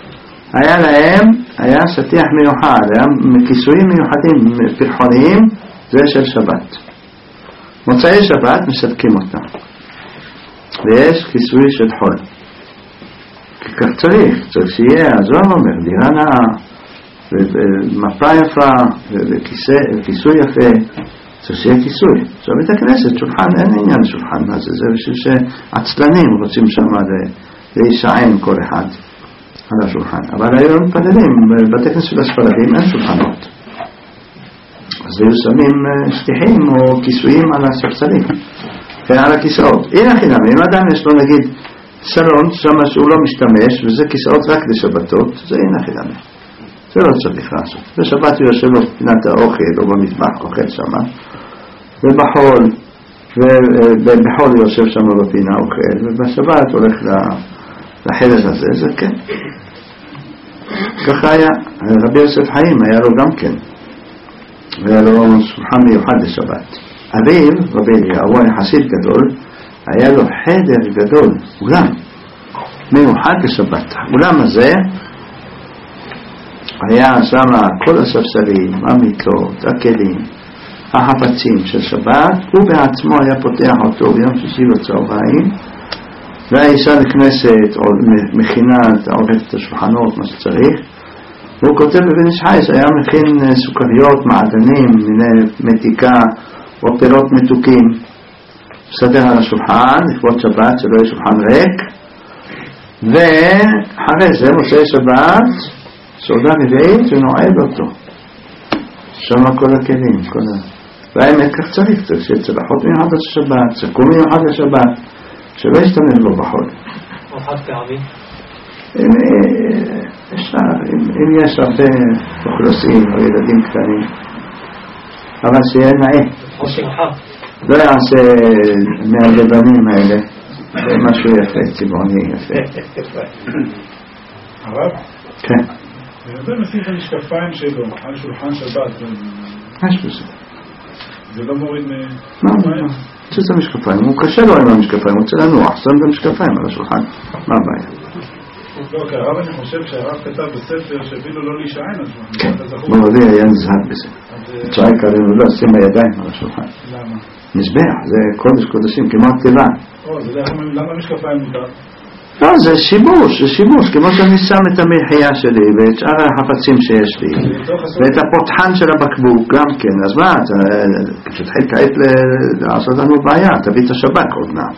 היה שטיח מיוחד, היה כיסויים מיוחדים פרחוניים, זה של שבת. מוצאי שבת מסלקים אותם, ויש כיסוי של חול, כי כך צריך שיהיה, הזוהר אומר, דירה נאה ומפה יפה וכיסוי יפה, צריך שיהיה כיסוי. עכשיו בית הכנסת, שולחן, אין עניין שולחן, מה זה? זה בשביל שעצלנים רוצים שם להישען כל אחד על השולחן. אבל היום מתפללים, בבתי כנסת של הספרדים אין שולחנות, אז היו שמים שטיחים או כיסויים על הספסלים ועל הכיסאות. הנה חינם, אם אדם יש לו נגיד סלון שם שהוא לא משתמש וזה כיסאות רק לשבתות, זה הנה חינם, זה לא צריך לעשות. בשבת הוא יושב לו פינת האוכל או במטבח אוכל שם, ובחול ובחול הוא יושב שם בפינה אוכל, ובשבת הולך לחלק הזה, זה כן. ככה היה רבי יוסף חיים, היה לו גם כן, והיה לו שולחן מיוחד לשבת. אביו, רבי אליהו, היה חסיד גדול, היה לו חדר גדול, אולם מיוחד לשבת. האולם הזה היה שם כל הספסלים, המיטות, הכלים, החפצים של שבת, הוא בעצמו היה פותח אותו ביום שישי בצהריים, והאישה לכנסת מכינה, עורכת את השולחנות, מה שצריך. והוא כותב בבן איש חי, היה מכין סוכריות, מעדנים, מיני מתיקה או פירות מתוקים, מסדר על השולחן לכבוד שבת, שלא יהיה שולחן ריק. ואחרי זה מוצאי שבת סעודה רביעית ונועד אותו שם כל הכלים, והאמת כך צריך צלחות מיוחד לשבת, סכו"ם מיוחד לשבת, שלא ישתמש בו בחול. חד פעמי? אם יש הרבה אוכלוסין או ילדים קטנים, אבל שיהיה נאה, לא יעשה מהלבנים האלה משהו יפה, צבעוני יפה. הרב? כן. זה משים את המשקפיים שלו על שולחן שבת, משהו זה זה לא מוריד מה? זה המשקפיים, הוא קשה לו עם המשקפיים, הוא רוצה לנוח, שם את המשקפיים על השולחן, מה הבעיה? לא, כי הרב אני חושב שהרב כתב בספר שאפילו לא להישען על שולחן. כן, מורי היה נזהר בזה. צועק עלינו לא, שים הידיים על השולחן. למה? מזבח, זה קודש קודשים, כמו התיבה. למה משקפיים מותר? לא, זה שיבוש, כמו שאני שם את המחייה שלי ואת שאר החפצים שיש לי ואת הפותחן של הבקבוק גם כן, אז מה, כשתחיל כעת לעשות לנו בעיה, תביא את השב"כ עוד מעט.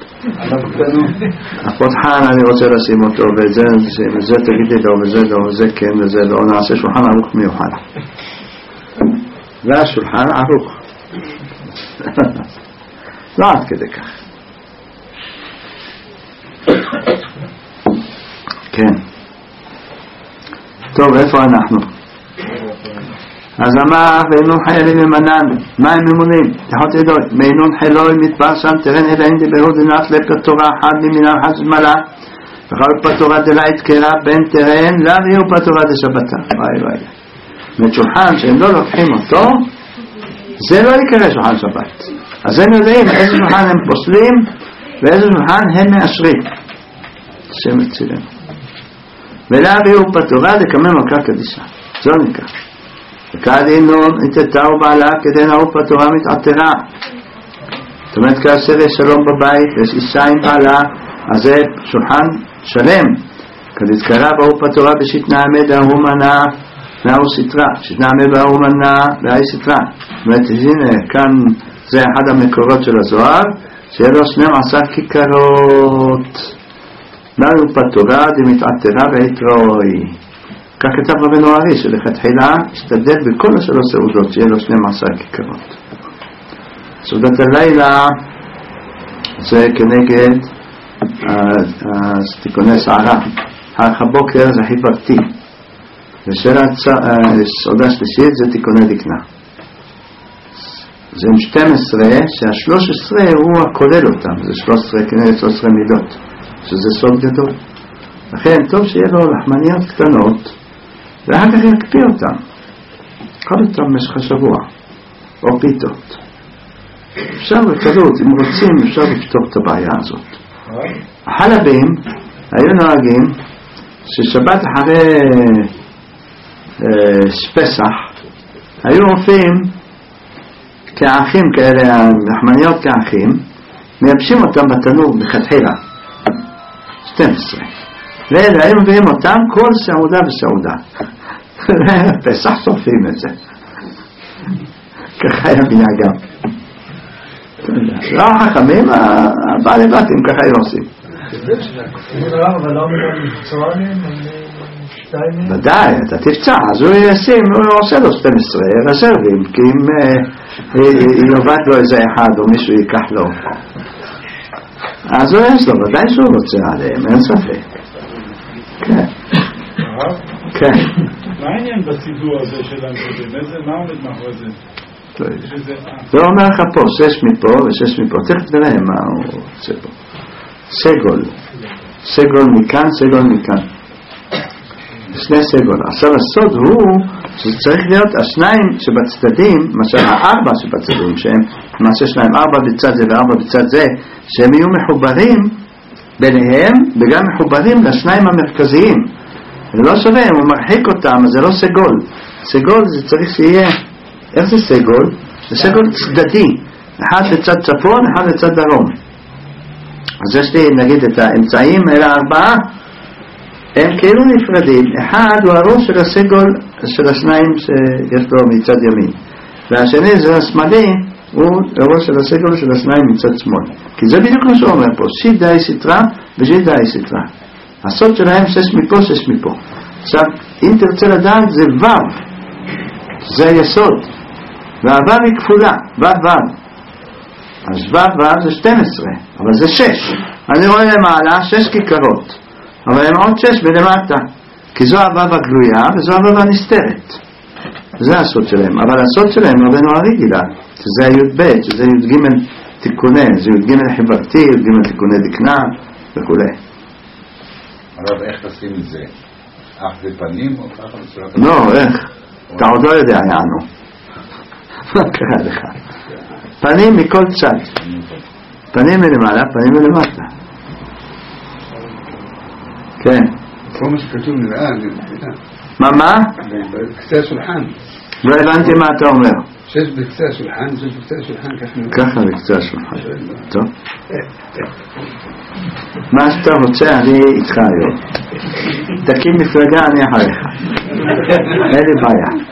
הפותחן אני רוצה לשים אותו וזה תגיד לי לא וזה לא וזה כן וזה לא, נעשה שולחן ערוך מיוחד. זה השולחן ערוך. לא עד כדי כך. כן. טוב, איפה אנחנו? אז אמר ואינון חיילים ממנן, מה הם ממונים? תחות ידוי, ואינון חילוי מתבר שם תרן אלאים דיברו דנת לפר תורה אחד ממינם חד זמלה וכל פתורה דלית קרה בין תרן לה ויהיו פתורה דשבתה. וואי משולחן שהם לא לוקחים אותו זה לא יקרה שולחן שבת. אז הם יודעים איזה שולחן הם פוסלים ואיזה שולחן הם מאשרים. השם אצלנו ולא ביאור פתורה לקמם מלכה קדישה. זו נקרא וכאן אינון התתאו בעלה כדי נאור פתורה מתעתרה. זאת אומרת כאשר יש שלום בבית ויש אישה עם בעלה אז זה שולחן שלם כדזכרה באור פתורה בשיטנה עמד ההוא מנה נאור סתרה שיטנה עמד בהוא מנה והי סתרה. זאת אומרת הנה כאן זה אחד המקורות של הזוהר שיהיה לו 12 כיכרות נאור פתורה דמתעתרה והתרוי. כך כתב רבנו ארי שלכתחילה השתדל בכל השלוש סעודות שיהיה לו 12 כיכרות. סעודת הלילה זה כנגד תיקוני שערה, הלך הבוקר זה חיברתי ושל הסעודה שלישית זה תיקוני דקנה. זה עם 12 שה-13 הוא הכולל אותם, זה 13 כנגד 13 מידות שזה סוד גדול. לכן טוב שיהיה לו לחמניות קטנות ואחר כך יקפיא אותם כל אותם במשך השבוע או פיתות. אפשר בקלות, אם רוצים אפשר לפתור את הבעיה הזאת. החלבים היו נוהגים ששבת אחרי פסח היו עופים כאחים כאלה, לחמניות כאחים, מייבשים אותם בתנור בכתחילה 12 והיו מביאים אותם כל סעודה בסעודה. פסח שורפים את זה ככה היה מנהגם. לא החכמים, הבעלי בתים ככה היו עושים. אבל לא מקצוענים? ודאי, אתה תפצע, אז הוא ישים, הוא עושה לו 12 רזרבים, כי אם יובד לו איזה אחד או מישהו ייקח לו אז הוא יש לו, ודאי שהוא רוצה עליהם, אין ספק. כן. כן. מה העניין בסידור הזה של המקודם? מה עומד מאחורי זה? זה אומר לך פה 6 מפה ו6 מפה, תכף נראה מה הוא עושה פה. סגול מכאן, סגול מכאן, שני סגול. עכשיו הסוד הוא שצריך להיות השניים שבצדדים, למשל 4 שבצדדים שהם למעשה 2, 4 בצד זה ו4 בצד זה, שהם יהיו מחוברים ביניהם וגם מחוברים לשניים המרכזיים. זה לא שווה, הוא מרחיק אותם, אז זה לא סגול. סגול זה צריך שיהיה, איך זה סגול? זה סגול צדדי, אחד לצד צפון, אחד לצד דרום. אז יש לי נגיד את האמצעים, אלה 4 הם כאילו נפרדים. אחד הוא הראש של הסגול של השניים שיש לו מצד ימין, והשני זה השמאלי, הוא הראש של הסגול של השניים מצד שמאל. כי זה בדיוק מה שהוא אומר פה, שידה היא סתרה ושידה היא סתרה. הסוד שלהם 6 מפה 6 מפה. עכשיו אם תרצה לדעת זה ו', זה היסוד, והו' היא כפולה, ו'. אז ו' זה 12 אבל זה 6. אני רואה למעלה 6 כיכרות אבל הם עוד 6 בלמטה, כי זו הו' הגלויה וזו הו' הנסתרת. זה הסוד שלהם. אבל הסוד שלהם רבנו ארי גילה שזה הי"ב, שזה י"ג תיקוני, זה י"ג חיברתי, י"ג תיקוני דקנה וכו'. אבל איך תשים את זה? אף בפנים או ככה בצורת? לא, איך? אתה עוד לא יודע יענו. מה קרה לך? פנים מכל צד, פנים מלמעלה, פנים מלמטה. כן. כל מה שכתוב נראה, מה? בקצה השולחן. לא הבנתי מה אתה אומר. שיש בקצה השולחן, שיש בקצה השולחן, ככה בקצה השולחן. טוב. מה שאתה רוצה, אני איתך היום. תקים מפלגה, אני אחריך. אין לי בעיה.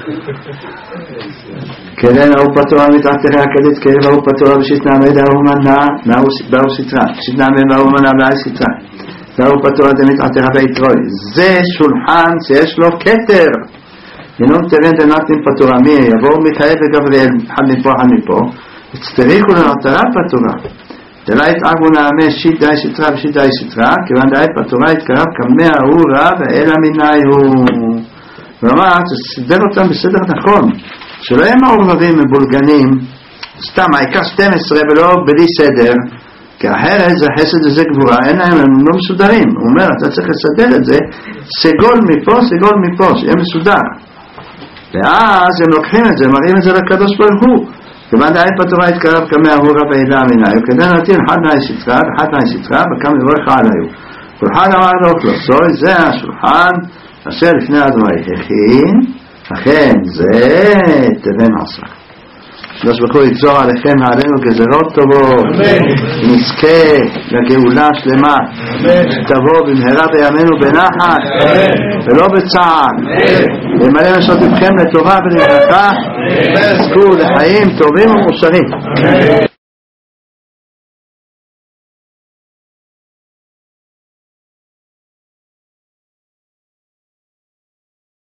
כדן ההוא פתורה מתחתך הקדית כרב ההוא פתורה ושיתנה מידע ההוא מנה בהוא סתרה שיתנה מידע ההוא מנה בהוא סתרה וההוא פתורה מתחתך ביתרוי. זה שולחן שיש לו כתר. ינום תרן דנתים פתורה מי יבואו מיכאל וגבריאל אחד מפה אחד מפה וצטריקו לנותרה פתורה דלה יתעגו נעמי שיט די סתרה ושיט די סתרה כיוון די פתורה יתקרב כמאה הוא רב אלא מיני הוא ואמר תסדר אותם בסדר נכון שלא יהיה מעורבבים מבולגנים סתם העיקר 12 ולא בלי סדר כי אחרת זה חסד וזה גבורה אין להם, הם לא מסודרים הוא אומר אתה צריך לסדר את זה סגול מפה שיהיה מסודר ואז הם לוקחים את זה מראים את זה לקדוש ברוך הוא כיוון דאי פתורה התקרב כמאה הוא רב העדה מיני וכדי נתין אחד נאי סתרה ואחד נאי סתרה וכם לברך עליו ולחד אמר לו כלוסוי זה השולחן אשר לפני הדמי הכין אכן זה תבן עשה שלוש ברוך יגזור עליכם ועלינו גזרות טובות נזכה לגאולה שלמה תבוא במהרה בימינו בנחת ולא בצער ומלא נשות לבכם לטובה ולברכה תזכו לחיים טובים ומוסרים